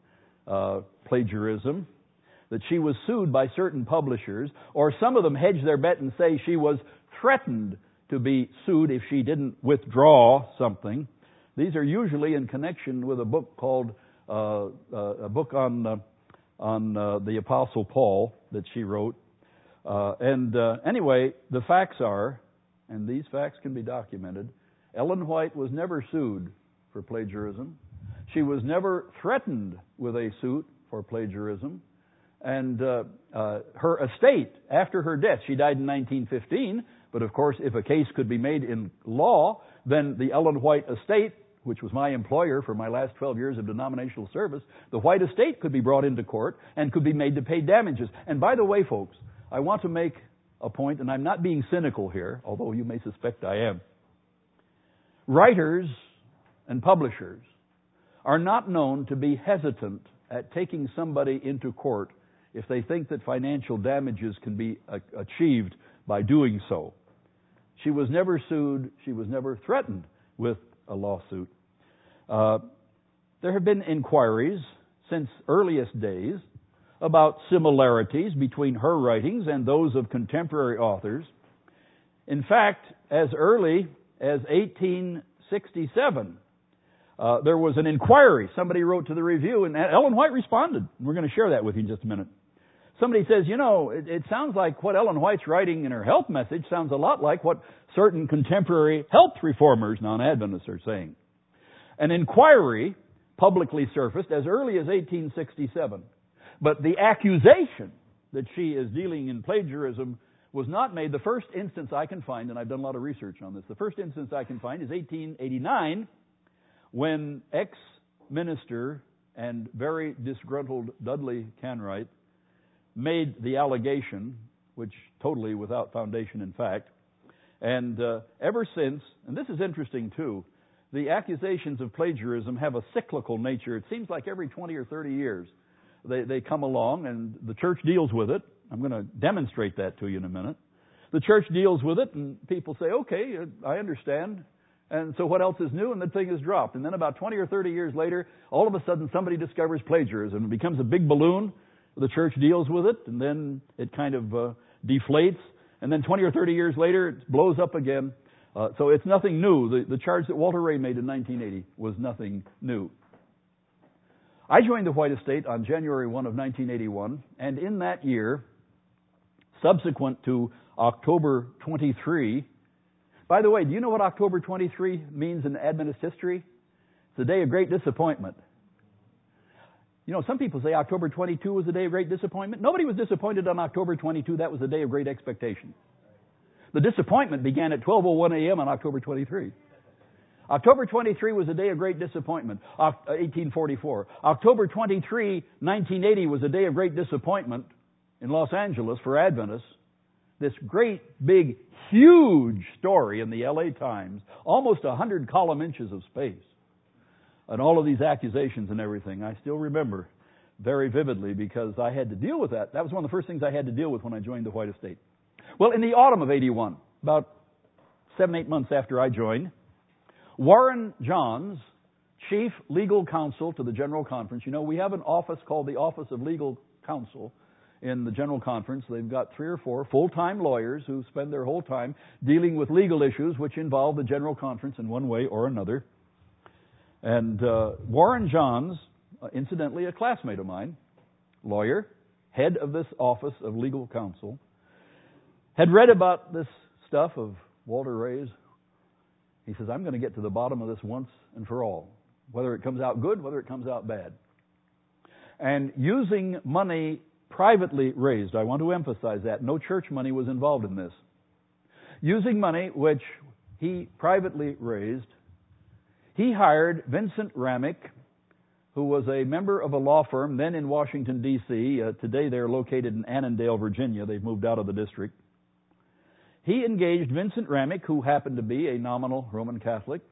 plagiarism, that she was sued by certain publishers, or some of them hedge their bet and say she was threatened to be sued if she didn't withdraw something. These are usually in connection with a book called a book on the Apostle Paul that she wrote. Anyway, the facts are, and these facts can be documented, Ellen White was never sued for plagiarism. She was never threatened with a suit for plagiarism. And her estate, after her death, she died in 1915, but of course, if a case could be made in law, then the Ellen White estate, which was my employer for my last 12 years of denominational service, the White estate could be brought into court and could be made to pay damages. And by the way, folks, I want to make a point, and I'm not being cynical here, although you may suspect I am. Writers and publishers are not known to be hesitant at taking somebody into court if they think that financial damages can be achieved by doing so. She was never sued. She was never threatened with a lawsuit. There have been inquiries since earliest days about similarities between her writings and those of contemporary authors. In fact, as early as 1867, there was an inquiry. Somebody wrote to the Review, and Ellen White responded. We're going to share that with you in just a minute. Somebody says, it sounds like what Ellen White's writing in her health message sounds a lot like what certain contemporary health reformers, non-Adventists, are saying. An inquiry publicly surfaced as early as 1867. But the accusation that she is dealing in plagiarism was not made. The first instance I can find, and I've done a lot of research on this, the first instance I can find is 1889, when ex-minister and very disgruntled Dudley Canright made the allegation, which totally without foundation in fact. And ever since, and this is interesting too, the accusations of plagiarism have a cyclical nature. It seems like every 20 or 30 years they come along and the church deals with it. I'm going to demonstrate that to you in a minute. The church deals with it and people say, okay, I understand. And so what else is new? And the thing is dropped. And then about 20 or 30 years later, all of a sudden somebody discovers plagiarism. It becomes a big balloon. The church deals with it, and then it kind of deflates. And then 20 or 30 years later, it blows up again. So it's nothing new. The charge that Walter Ray made in 1980 was nothing new. I joined the White Estate on January 1 of 1981, and in that year, subsequent to October 23, by the way, do you know what October 23 means in Adventist history? It's a day of great disappointment. You know, some people say October 22 was a day of great disappointment. Nobody was disappointed on October 22. That was a day of great expectation. The disappointment began at 12:01 a.m. on October 23. October 23 was a day of great disappointment, 1844. October 23, 1980 was a day of great disappointment in Los Angeles for Adventists. This great, big, huge story in the LA Times, almost 100 column inches of space. And all of these accusations and everything, I still remember very vividly because I had to deal with that. That was one of the first things I had to deal with when I joined the White Estate. Well, in the autumn of 81, about 7-8 months after I joined, Warren Johns, chief legal counsel to the General Conference. You know, we have an office called the Office of Legal Counsel in the General Conference. They've got 3 or 4 full-time lawyers who spend their whole time dealing with legal issues which involve the General Conference in one way or another. And Warren Johns, incidentally a classmate of mine, lawyer, head of this Office of Legal Counsel, had read about this stuff of Walter Ray's. He says, I'm going to get to the bottom of this once and for all, whether it comes out good, whether it comes out bad. And using money privately raised, I want to emphasize that, no church money was involved in this. Using money which he privately raised, he hired Vincent Ramick, who was a member of a law firm then in Washington, D.C. Today they're located in Annandale, Virginia. They've moved out of the district. He engaged Vincent Ramick, who happened to be a nominal Roman Catholic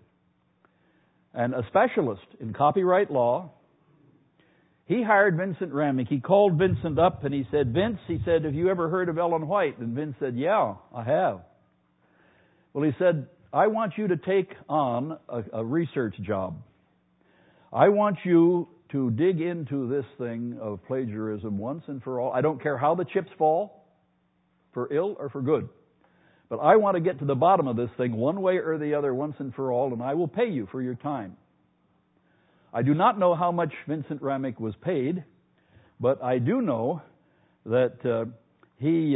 and a specialist in copyright law. He hired Vincent Ramick. He called Vincent up and he said, Vince, he said, have you ever heard of Ellen White? And Vince said, yeah, I have. Well, he said, I want you to take on a research job. I want you to dig into this thing of plagiarism once and for all. I don't care how the chips fall, for ill or for good. But I want to get to the bottom of this thing one way or the other once and for all, and I will pay you for your time. I do not know how much Vincent Ramick was paid, but I do know that he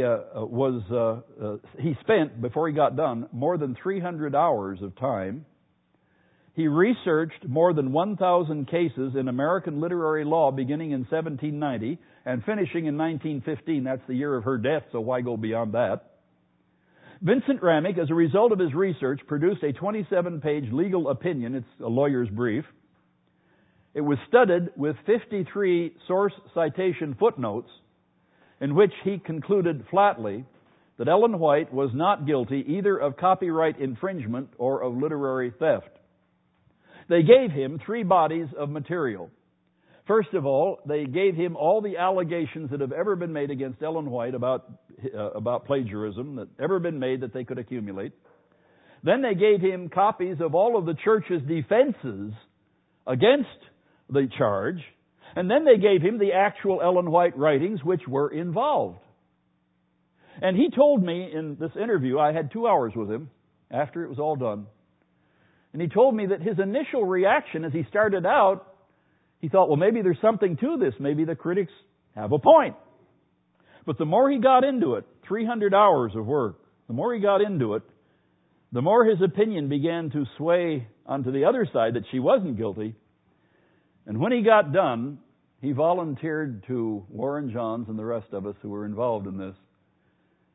spent, before he got done, more than 300 hours of time. He researched more than 1,000 cases in American literary law beginning in 1790 and finishing in 1915. That's the year of her death, so why go beyond that? Vincent Ramick, as a result of his research, produced a 27-page legal opinion. It's a lawyer's brief. It was studied with 53 source citation footnotes in which he concluded flatly that Ellen White was not guilty either of copyright infringement or of literary theft. They gave him 3 bodies of material. First of all, they gave him all the allegations that have ever been made against Ellen White about plagiarism that ever been made that they could accumulate. Then they gave him copies of all of the church's defenses against the charge. And then they gave him the actual Ellen White writings which were involved. And he told me in this interview, I had 2 hours with him after it was all done. And he told me that his initial reaction as he started out, he thought, well, maybe there's something to this. Maybe the critics have a point. But the more he got into it, 300 hours of work, the more he got into it, the more his opinion began to sway onto the other side that she wasn't guilty. And when he got done, he volunteered to Warren Johns and the rest of us who were involved in this.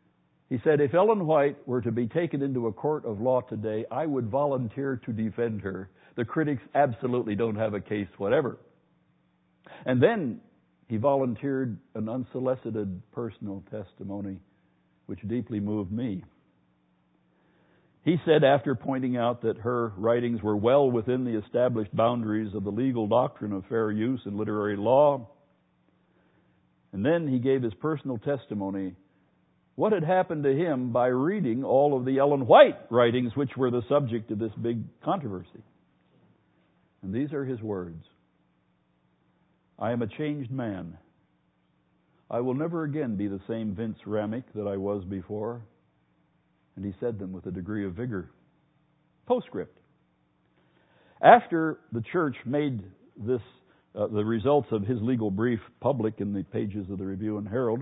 He said, if Ellen White were to be taken into a court of law today, I would volunteer to defend her. The critics absolutely don't have a case whatever. And then he volunteered an unsolicited personal testimony, which deeply moved me. He said, after pointing out that her writings were well within the established boundaries of the legal doctrine of fair use in literary law, and then he gave his personal testimony, what had happened to him by reading all of the Ellen White writings, which were the subject of this big controversy. And these are his words. I am a changed man. I will never again be the same Vince Ramick that I was before. And he said them with a degree of vigor. Postscript. After the church made this, the results of his legal brief public in the pages of the Review and Herald,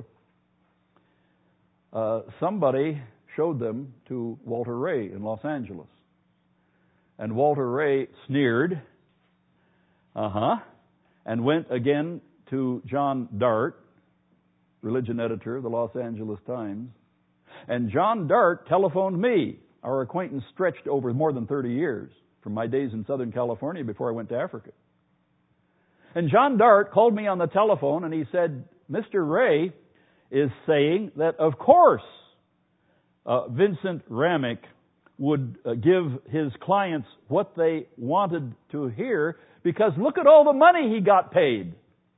somebody showed them to Walter Ray in Los Angeles. And Walter Ray sneered, and went again to John Dart, religion editor of the Los Angeles Times. And John Dart telephoned me. Our acquaintance stretched over more than 30 years, from my days in Southern California before I went to Africa. And John Dart called me on the telephone and he said, Mr. Ray is saying that, of course, Vincent Ramick would give his clients what they wanted to hear because look at all the money he got paid.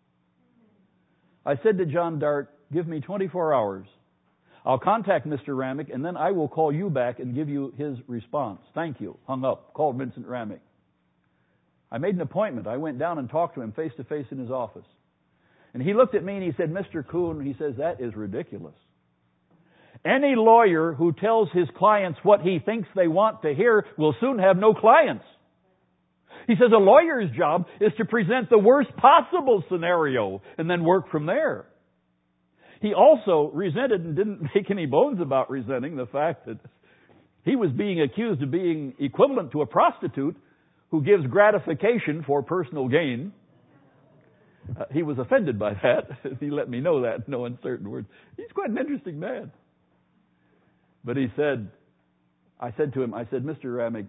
I said to John Dart, give me 24 hours. I'll contact Mr. Ramick and then I will call you back and give you his response. Thank you. Hung up. Called Vincent Ramick. I made an appointment. I went down and talked to him face to face in his office. And he looked at me and he said, Mr. Kuhn, he says, that is ridiculous. Any lawyer who tells his clients what he thinks they want to hear will soon have no clients. He says a lawyer's job is to present the worst possible scenario and then work from there. He also resented and didn't make any bones about resenting the fact that he was being accused of being equivalent to a prostitute who gives gratification for personal gain. He was offended by that. He let me know that in no uncertain words. He's quite an interesting man. But he said, I said to him, Mr. Ramick,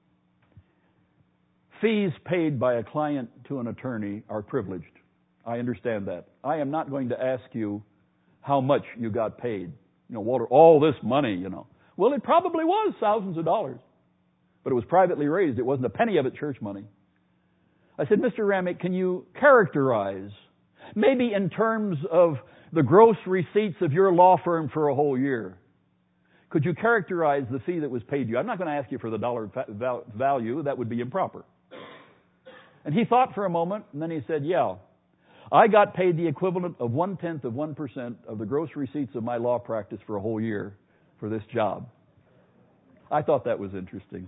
fees paid by a client to an attorney are privileged. I understand that. I am not going to ask you how much you got paid. Walter, all this money, Well, it probably was thousands of dollars. But it was privately raised. It wasn't a penny of it church money. I said, Mr. Ramick, can you characterize, maybe in terms of the gross receipts of your law firm for a whole year, could you characterize the fee that was paid you? I'm not going to ask you for the dollar value. That would be improper. And he thought for a moment, and then he said, yeah, I got paid the equivalent of 0.1% of the gross receipts of my law practice for a whole year for this job. I thought that was interesting.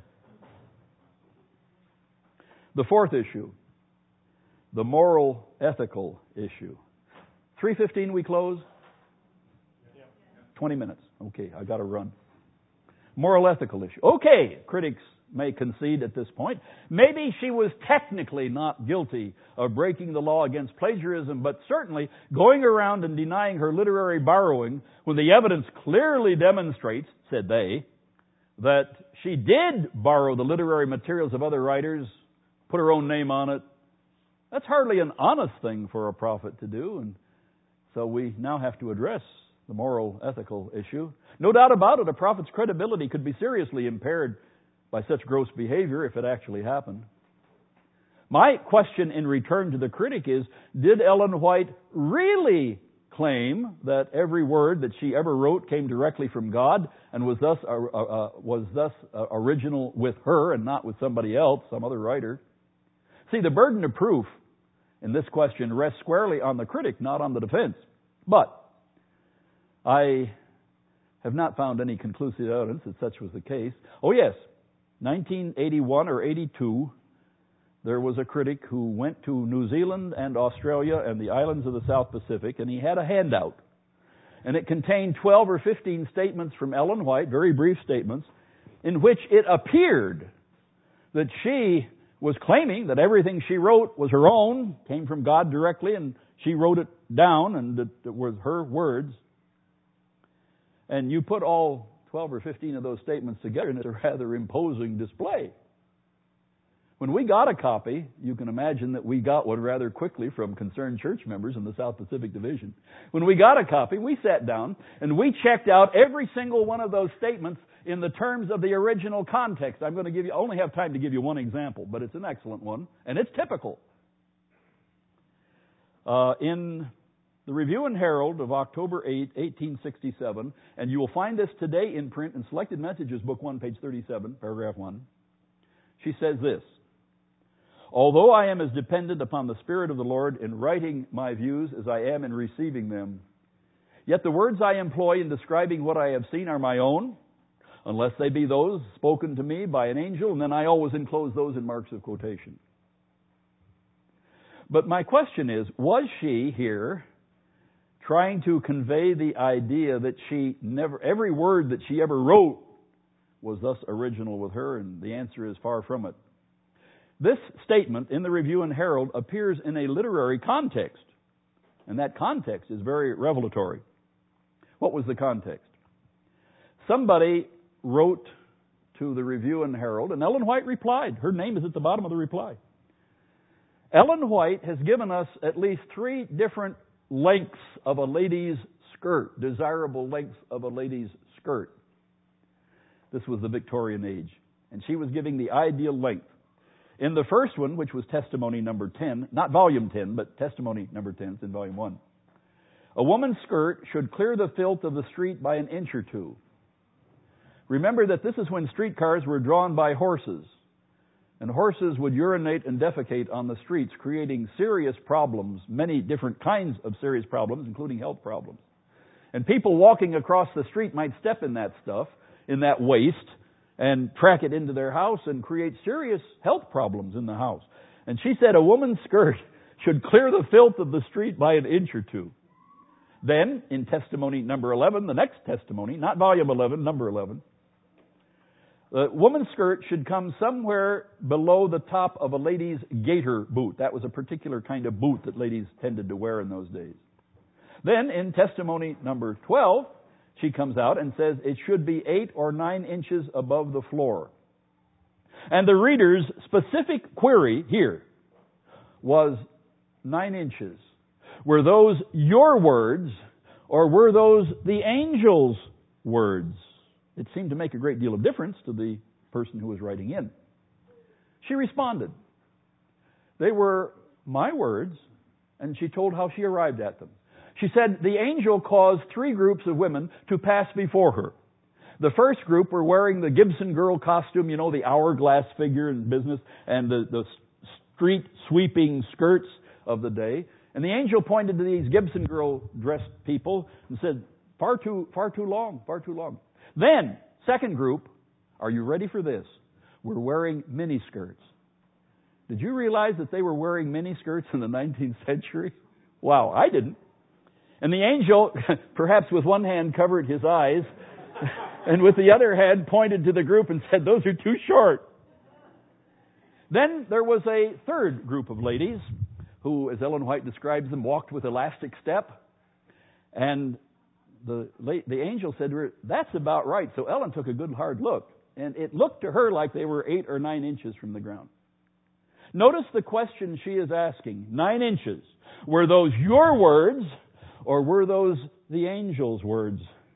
The fourth issue, the moral, ethical issue. 3:15 we close? 20 minutes. Okay, I got to run. Moral, ethical issue. Okay, critics may concede at this point. Maybe she was technically not guilty of breaking the law against plagiarism, but certainly going around and denying her literary borrowing when the evidence clearly demonstrates, said they, that she did borrow the literary materials of other writers, put her own name on it. That's hardly an honest thing for a prophet to do, and so we now have to address the moral, ethical issue. No doubt about it, a prophet's credibility could be seriously impaired by such gross behavior if it actually happened. My question in return to the critic is, did Ellen White really claim that every word that she ever wrote came directly from God and was thus original with her and not with somebody else, some other writer? See, the burden of proof in this question rests squarely on the critic, not on the defense. But I have not found any conclusive evidence that such was the case. Oh yes, 1981 or 82, there was a critic who went to New Zealand and Australia and the islands of the South Pacific, and he had a handout. And it contained 12 or 15 statements from Ellen White, very brief statements, in which it appeared that she was claiming that everything she wrote was her own, came from God directly, and she wrote it down, and it were her words. And you put all 12 or 15 of those statements together, and it's a rather imposing display. When we got a copy, you can imagine that we got one rather quickly from concerned church members in the South Pacific Division. When we got a copy, we sat down and we checked out every single one of those statements in the terms of the original context. I only have time to give you one example, but it's an excellent one, and it's typical. In the Review and Herald of October 8, 1867, and you will find this today in print in Selected Messages, Book 1, page 37, paragraph 1, she says this: "Although I am as dependent upon the Spirit of the Lord in writing my views as I am in receiving them, yet the words I employ in describing what I have seen are my own, unless they be those spoken to me by an angel," and then I always enclose those in marks of quotation. But my question is, was she here trying to convey the idea that every word that she ever wrote was thus original with her? And the answer is far from it. This statement in the Review and Herald appears in a literary context, and that context is very revelatory. What was the context? Somebody wrote to the Review and Herald, and Ellen White replied. Her name is at the bottom of the reply. Ellen White has given us at least 3 different lengths of a lady's skirt, desirable lengths of a lady's skirt. This was the Victorian age, and she was giving the ideal length. In the first one, which was testimony number 10, not volume 10, but testimony number 10, it's in volume 1. A woman's skirt should clear the filth of the street by an inch or 2. Remember that this is when streetcars were drawn by horses, and horses would urinate and defecate on the streets, creating serious problems, many different kinds of serious problems, including health problems. And people walking across the street might step in that stuff, in that waste, and track it into their house and create serious health problems in the house. And she said a woman's skirt should clear the filth of the street by an inch or 2. Then, in testimony number 11, the next testimony, not volume 11, number 11, the woman's skirt should come somewhere below the top of a lady's gaiter boot. That was a particular kind of boot that ladies tended to wear in those days. Then, in testimony number 12, she comes out and says it should be 8 or 9 inches above the floor. And the reader's specific query here was 9 inches. Were those your words, or were those the angel's words? It seemed to make a great deal of difference to the person who was writing in. She responded. They were my words, and she told how she arrived at them. She said the angel caused 3 groups of women to pass before her. The first group were wearing the Gibson girl costume, you know, the hourglass figure in business, and the street sweeping skirts of the day. And the angel pointed to these Gibson girl dressed people and said, far too long, far too long. Then, second group, are you ready for this? Were wearing miniskirts. Did you realize that they were wearing miniskirts in the 19th century? Wow, I didn't. And the angel, perhaps with one hand, covered his eyes, and with the other hand pointed to the group and said, those are too short. Then there was a third group of ladies who, as Ellen White describes them, walked with elastic step. And the angel said to her, that's about right. So Ellen took a good hard look, and it looked to her like they were 8 or 9 inches from the ground. Notice the question she is asking. 9 inches. Were those your words, or were those the angel's words?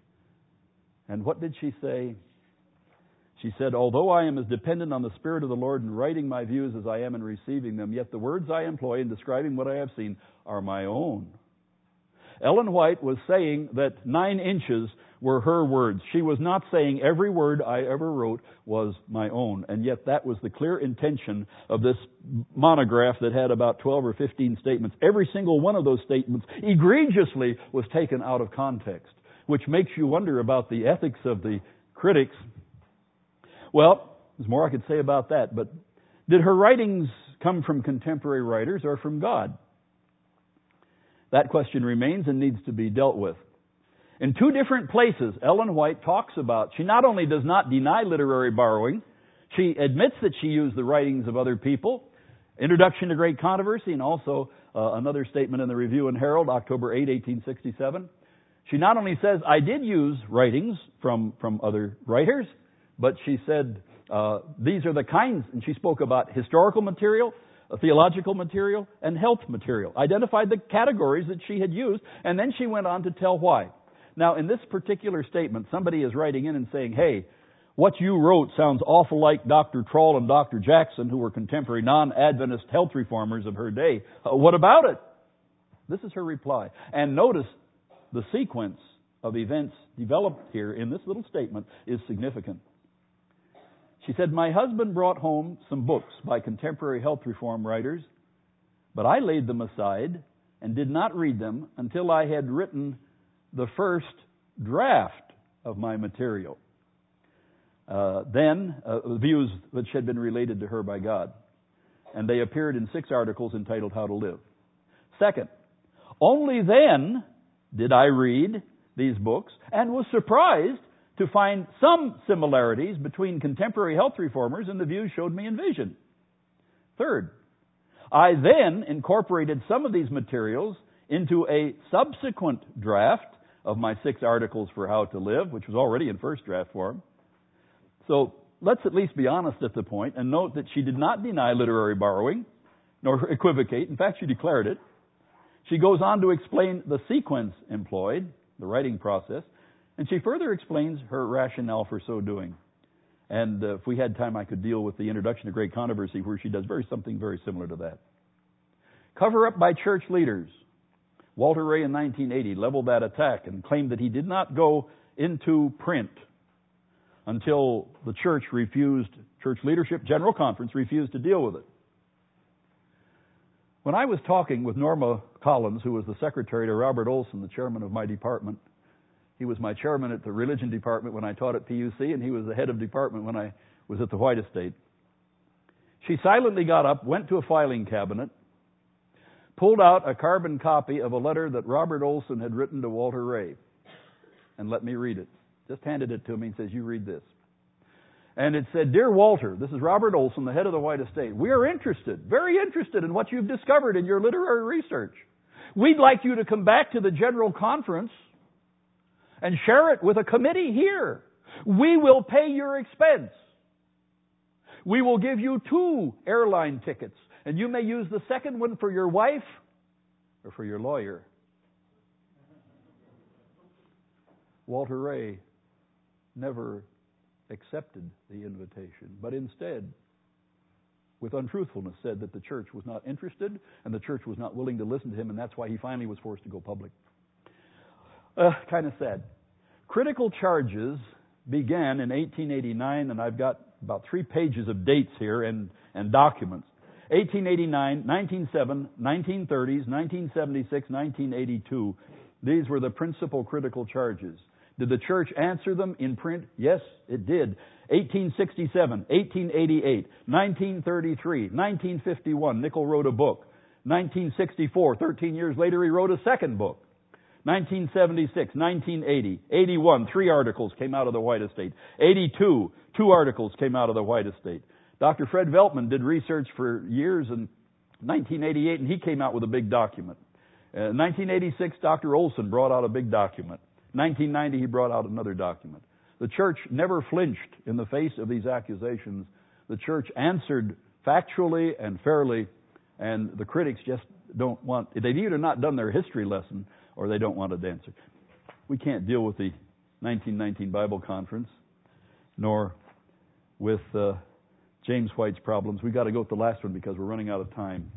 And what did she say? She said, although I am as dependent on the Spirit of the Lord in writing my views as I am in receiving them, yet the words I employ in describing what I have seen are my own. Ellen White was saying that 9 inches were her words. She was not saying every word I ever wrote was my own. And yet that was the clear intention of this monograph that had about 12 or 15 statements. Every single one of those statements egregiously was taken out of context, which makes you wonder about the ethics of the critics. Well, there's more I could say about that, but did her writings come from contemporary writers or from God? That question remains and needs to be dealt with. In 2 different places, Ellen White talks about, she not only does not deny literary borrowing, she admits that she used the writings of other people, Introduction to Great Controversy, and also another statement in the Review and Herald, October 8, 1867. She not only says, I did use writings from other writers, but she said, these are the kinds, and she spoke about historical material, theological material, and health material. Identified the categories that she had used, and then she went on to tell why. Now, in this particular statement, somebody is writing in and saying, hey, what you wrote sounds awful like Dr. Troll and Dr. Jackson, who were contemporary non-Adventist health reformers of her day. What about it? This is her reply. And notice the sequence of events developed here in this little statement is significant. She said, my husband brought home some books by contemporary health reform writers, but I laid them aside and did not read them until I had written the first draft of my material. Then, views which had been related to her by God. And they appeared in 6 articles entitled How to Live. Second, only then did I read these books and was surprised to find some similarities between contemporary health reformers and the views showed me in vision. Third, I then incorporated some of these materials into a subsequent draft of my 6 articles for How to Live, which was already in first draft form. So let's at least be honest at the point and note that she did not deny literary borrowing, nor equivocate. In fact, she declared it. She goes on to explain the sequence employed, the writing process, and she further explains her rationale for so doing. And if we had time, I could deal with the Introduction to Great Controversy, where she does something very similar to that. Cover up by church leaders. Walter Ray in 1980 leveled that attack and claimed that he did not go into print until the church leadership, General Conference, refused to deal with it. When I was talking with Norma Collins, who was the secretary to Robert Olson, the chairman of my department, he was my chairman at the religion department when I taught at PUC, and he was the head of department when I was at the White Estate. She silently got up, went to a filing cabinet, pulled out a carbon copy of a letter that Robert Olson had written to Walter Ray, and let me read it. Just handed it to me and says, you read this. And it said, Dear Walter, this is Robert Olson, the head of the White Estate. We are interested, very interested in what you've discovered in your literary research. We'd like you to come back to the General Conference and share it with a committee here. We will pay your expense. We will give you 2 airline tickets, and you may use the second one for your wife or for your lawyer. Walter Ray never accepted the invitation, but instead, with untruthfulness, said that the church was not interested and the church was not willing to listen to him, and that's why he finally was forced to go public. Kind of sad. Critical charges began in 1889, and I've got about 3 pages of dates here and documents. 1889, 1907, 1930s, 1976, 1982. These were the principal critical charges. Did the church answer them in print? Yes, it did. 1867, 1888, 1933, 1951, Nickel wrote a book. 1964, 13 years later, he wrote a second book. 1976, 1980, 81, 3 articles came out of the White Estate. 82, 2 articles came out of the White Estate. Dr. Fred Veltman did research for years in 1988, and he came out with a big document. 1986, Dr. Olson brought out a big document. 1990, he brought out another document. The church never flinched in the face of these accusations. The church answered factually and fairly, and the critics just don't want, they've either not done their history lesson or they don't want to answer. We can't deal with the 1919 Bible Conference, nor with James White's problems. We've got to go with the last one because we're running out of time.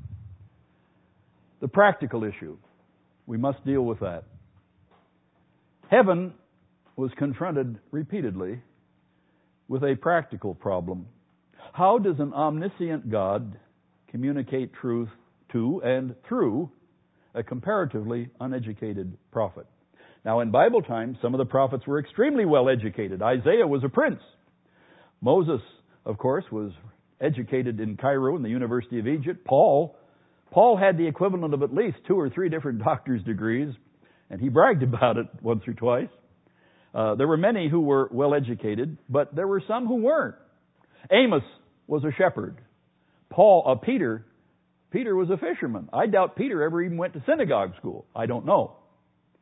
The practical issue. We must deal with that. Heaven was confronted repeatedly with a practical problem. How does an omniscient God communicate truth to and through a comparatively uneducated prophet? Now, in Bible times, some of the prophets were extremely well educated. Isaiah was a prince. Moses, of course, was educated in Cairo in the University of Egypt. Paul had the equivalent of at least 2 or 3 different doctor's degrees, and he bragged about it once or twice. There were many who were well educated, but there were some who weren't. Amos was a shepherd. Peter was a fisherman. I doubt Peter ever even went to synagogue school. I don't know.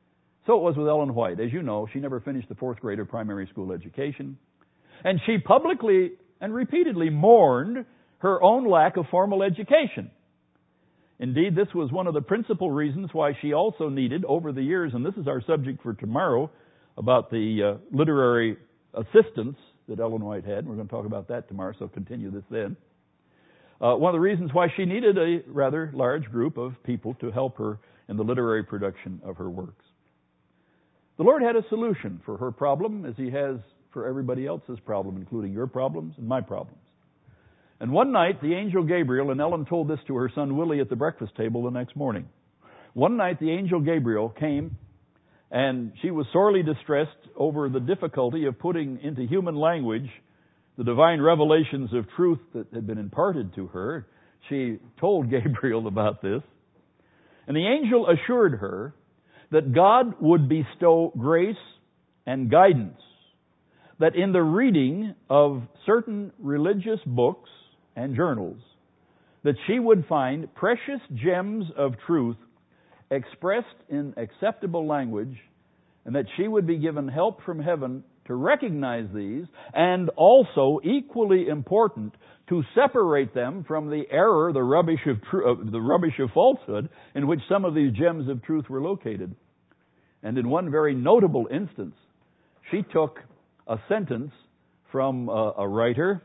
So it was with Ellen White. As you know, she never finished the 4th grade of primary school education. And she publicly and repeatedly mourned her own lack of formal education. Indeed, this was one of the principal reasons why she also needed, over the years, and this is our subject for tomorrow, about the literary assistance that Ellen White had. We're going to talk about that tomorrow, so continue this then. One of the reasons why she needed a rather large group of people to help her in the literary production of her works. The Lord had a solution for her problem, as He has for everybody else's problem, including your problems and my problems. And one night, the angel Gabriel, and Ellen told this to her son Willie at the breakfast table the next morning. One night, the angel Gabriel came, and she was sorely distressed over the difficulty of putting into human language the divine revelations of truth that had been imparted to her. She told Gabriel about this. And the angel assured her that God would bestow grace and guidance, that in the reading of certain religious books and journals, that she would find precious gems of truth expressed in acceptable language, and that she would be given help from heaven to recognize these, and also, equally important, to separate them from the error, the rubbish of falsehood, in which some of these gems of truth were located. And in one very notable instance, she took a sentence from a writer,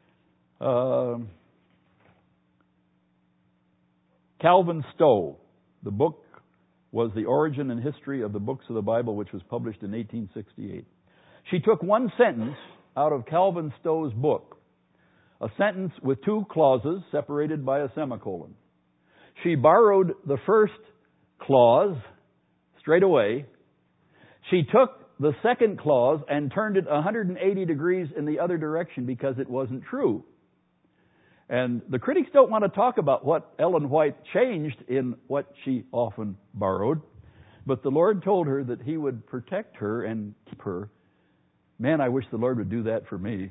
Calvin Stowe. The book was The Origin and History of the Books of the Bible, which was published in 1868. She took one sentence out of Calvin Stowe's book, a sentence with 2 clauses separated by a semicolon. She borrowed the first clause straight away. She took the second clause and turned it 180 degrees in the other direction because it wasn't true. And the critics don't want to talk about what Ellen White changed in what she often borrowed, but the Lord told her that He would protect her and keep her. Man, I wish the Lord would do that for me.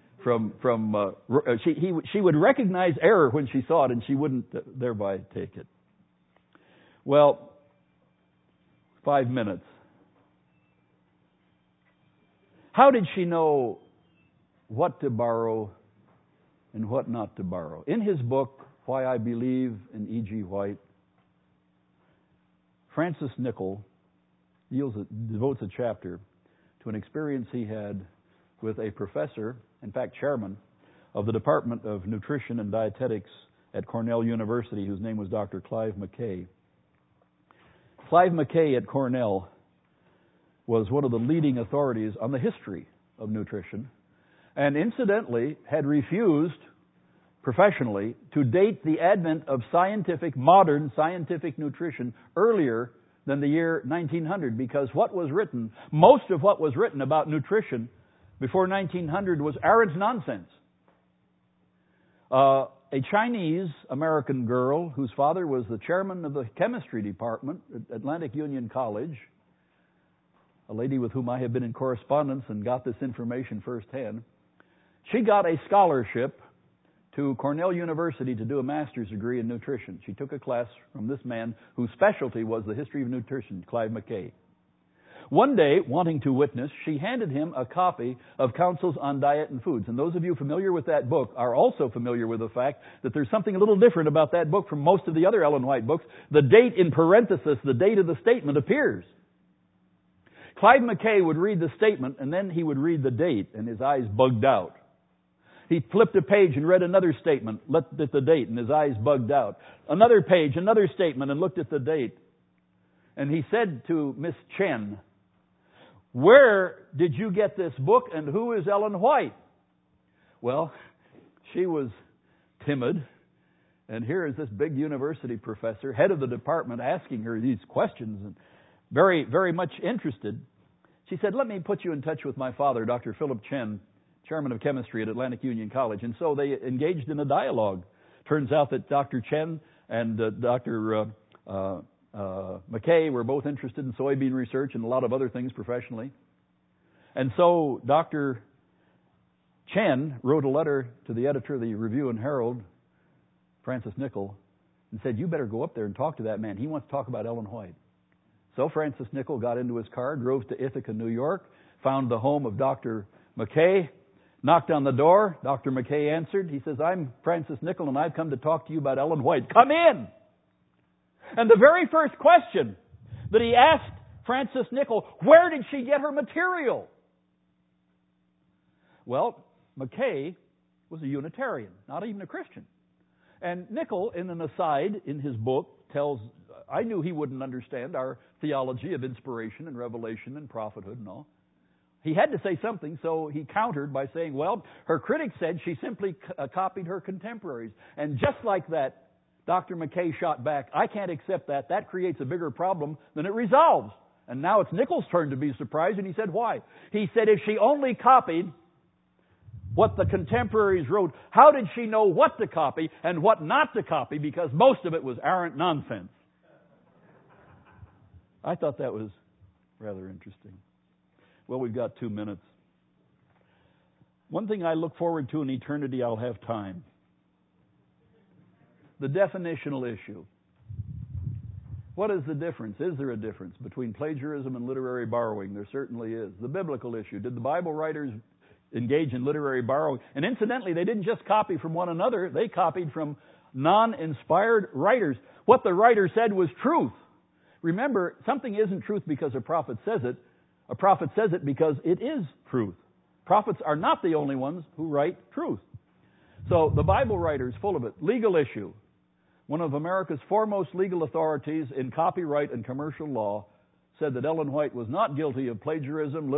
She would recognize error when she saw it, and she wouldn't thereby take it. Well, 5 minutes. How did she know what to borrow and what not to borrow? In his book, Why I Believe in E.G. White, Francis Nichol devotes a chapter to an experience he had with a professor, in fact chairman, of the Department of Nutrition and Dietetics at Cornell University, whose name was Dr. Clive McKay. Clive McKay at Cornell was one of the leading authorities on the history of nutrition, and incidentally had refused professionally to date the advent of modern scientific nutrition earlier than the year 1900, because most of what was written about nutrition before 1900 was arrant nonsense. A Chinese-American girl whose father was the chairman of the chemistry department at Atlantic Union College, a lady with whom I have been in correspondence and got this information firsthand, she got a scholarship to Cornell University to do a master's degree in nutrition. She took a class from this man whose specialty was the history of nutrition, Clive McKay. One day, wanting to witness, she handed him a copy of Counsels on Diet and Foods. And those of you familiar with that book are also familiar with the fact that there's something a little different about that book from most of the other Ellen White books. The date in parenthesis, the date of the statement, appears. Clive McKay would read the statement, and then he would read the date, and his eyes bugged out. He flipped a page and read another statement, looked at the date, and his eyes bugged out. Another page, another statement, and looked at the date. And he said to Miss Chen, "Where did you get this book, and who is Ellen White?" Well, she was timid, and here is this big university professor, head of the department, asking her these questions, and very, very much interested. She said, "Let me put you in touch with my father, Dr. Philip Chen, chairman of chemistry at Atlantic Union College." And so they engaged in a dialogue. Turns out that Dr. Chen and Dr. McKay were both interested in soybean research and a lot of other things professionally. And so Dr. Chen wrote a letter to the editor of the Review and Herald, Francis Nichol, and said, "You better go up there and talk to that man. He wants to talk about Ellen White." So Francis Nichol got into his car, drove to Ithaca, New York, found the home of Dr. McKay, knocked on the door. Dr. McKay answered. He says, "I'm Francis Nichol, and I've come to talk to you about Ellen White. Come in!" And the very first question that he asked Francis Nichol, where did she get her material? Well, McKay was a Unitarian, not even a Christian. And Nichol, in an aside in his book, tells, I knew he wouldn't understand our theology of inspiration and revelation and prophethood and all. He had to say something, so he countered by saying, well, her critics said she simply copied her contemporaries. And just like that, Dr. McKay shot back, "I can't accept that. That creates a bigger problem than it resolves." And now it's Nichol's turn to be surprised, and he said, why? He said, if she only copied what the contemporaries wrote, how did she know what to copy and what not to copy? Because most of it was arrant nonsense. I thought that was rather interesting. Well, we've got 2 minutes. One thing I look forward to in eternity, I'll have time. The definitional issue. What is the difference? Is there a difference between plagiarism and literary borrowing? There certainly is. The biblical issue. Did the Bible writers engage in literary borrowing? And incidentally, they didn't just copy from one another. They copied from non-inspired writers. What the writer said was truth. Remember, something isn't truth because a prophet says it. A prophet says it because it is truth. Prophets are not the only ones who write truth. So the Bible writer is full of it. Legal issue. One of America's foremost legal authorities in copyright and commercial law said that Ellen White was not guilty of plagiarism,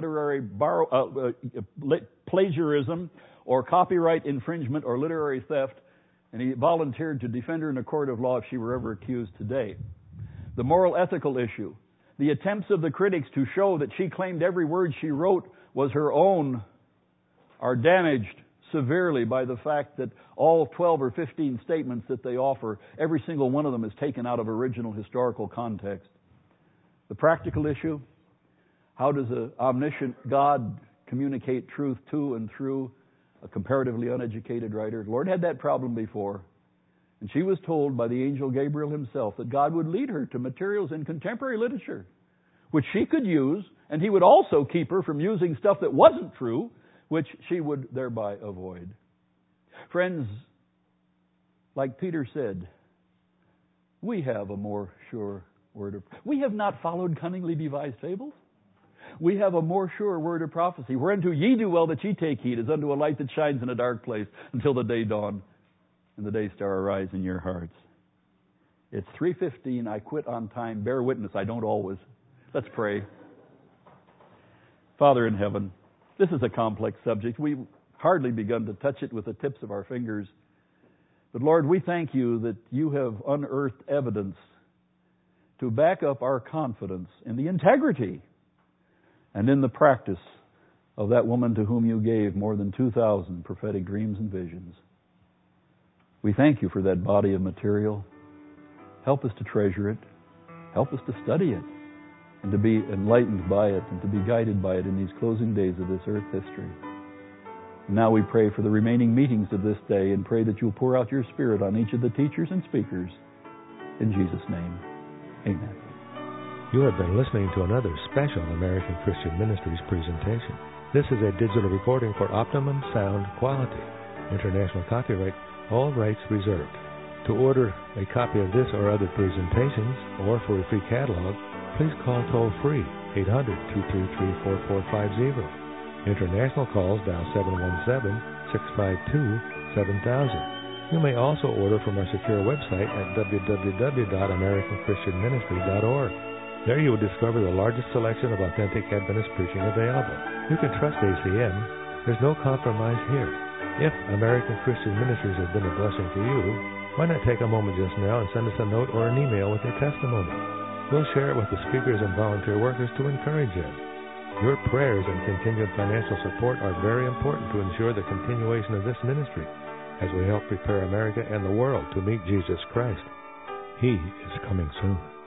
plagiarism, or copyright infringement or literary theft, and he volunteered to defend her in a court of law if she were ever accused today. The moral ethical issue. The attempts of the critics to show that she claimed every word she wrote was her own are damaged severely by the fact that all 12 or 15 statements that they offer, every single one of them is taken out of original historical context. The practical issue, how does an omniscient God communicate truth to and through a comparatively uneducated writer? The Lord had that problem before. And she was told by the angel Gabriel himself that God would lead her to materials in contemporary literature, which she could use, and He would also keep her from using stuff that wasn't true, which she would thereby avoid. Friends, like Peter said, we have a more sure word of... We have not followed cunningly devised fables. We have a more sure word of prophecy, whereunto ye do well that ye take heed, as unto a light that shines in a dark place, until the day dawn and the day star arise in your hearts. It's 3:15. I quit on time. Bear witness, I don't always. Let's pray. Father in heaven, this is a complex subject. We've hardly begun to touch it with the tips of our fingers. But Lord, we thank you that you have unearthed evidence to back up our confidence in the integrity and in the practice of that woman to whom you gave more than 2,000 prophetic dreams and visions. We thank you for that body of material. Help us to treasure it. Help us to study it and to be enlightened by it and to be guided by it in these closing days of this earth history. And now we pray for the remaining meetings of this day and pray that you'll pour out your Spirit on each of the teachers and speakers. In Jesus' name, amen. You have been listening to another special American Christian Ministries presentation. This is a digital recording for optimum sound quality. International copyright, all rights reserved. To order a copy of this or other presentations, or for a free catalog, please call toll-free 800-233-4450. International calls dial 717-652-7000. You may also order from our secure website at www.americanchristianministry.org. There you will discover the largest selection of authentic Adventist preaching available. You can trust ACM. There's no compromise here. If American Christian Ministries has been a blessing to you, why not take a moment just now and send us a note or an email with your testimony? We'll share it with the speakers and volunteer workers to encourage you. Your prayers and continued financial support are very important to ensure the continuation of this ministry as we help prepare America and the world to meet Jesus Christ. He is coming soon.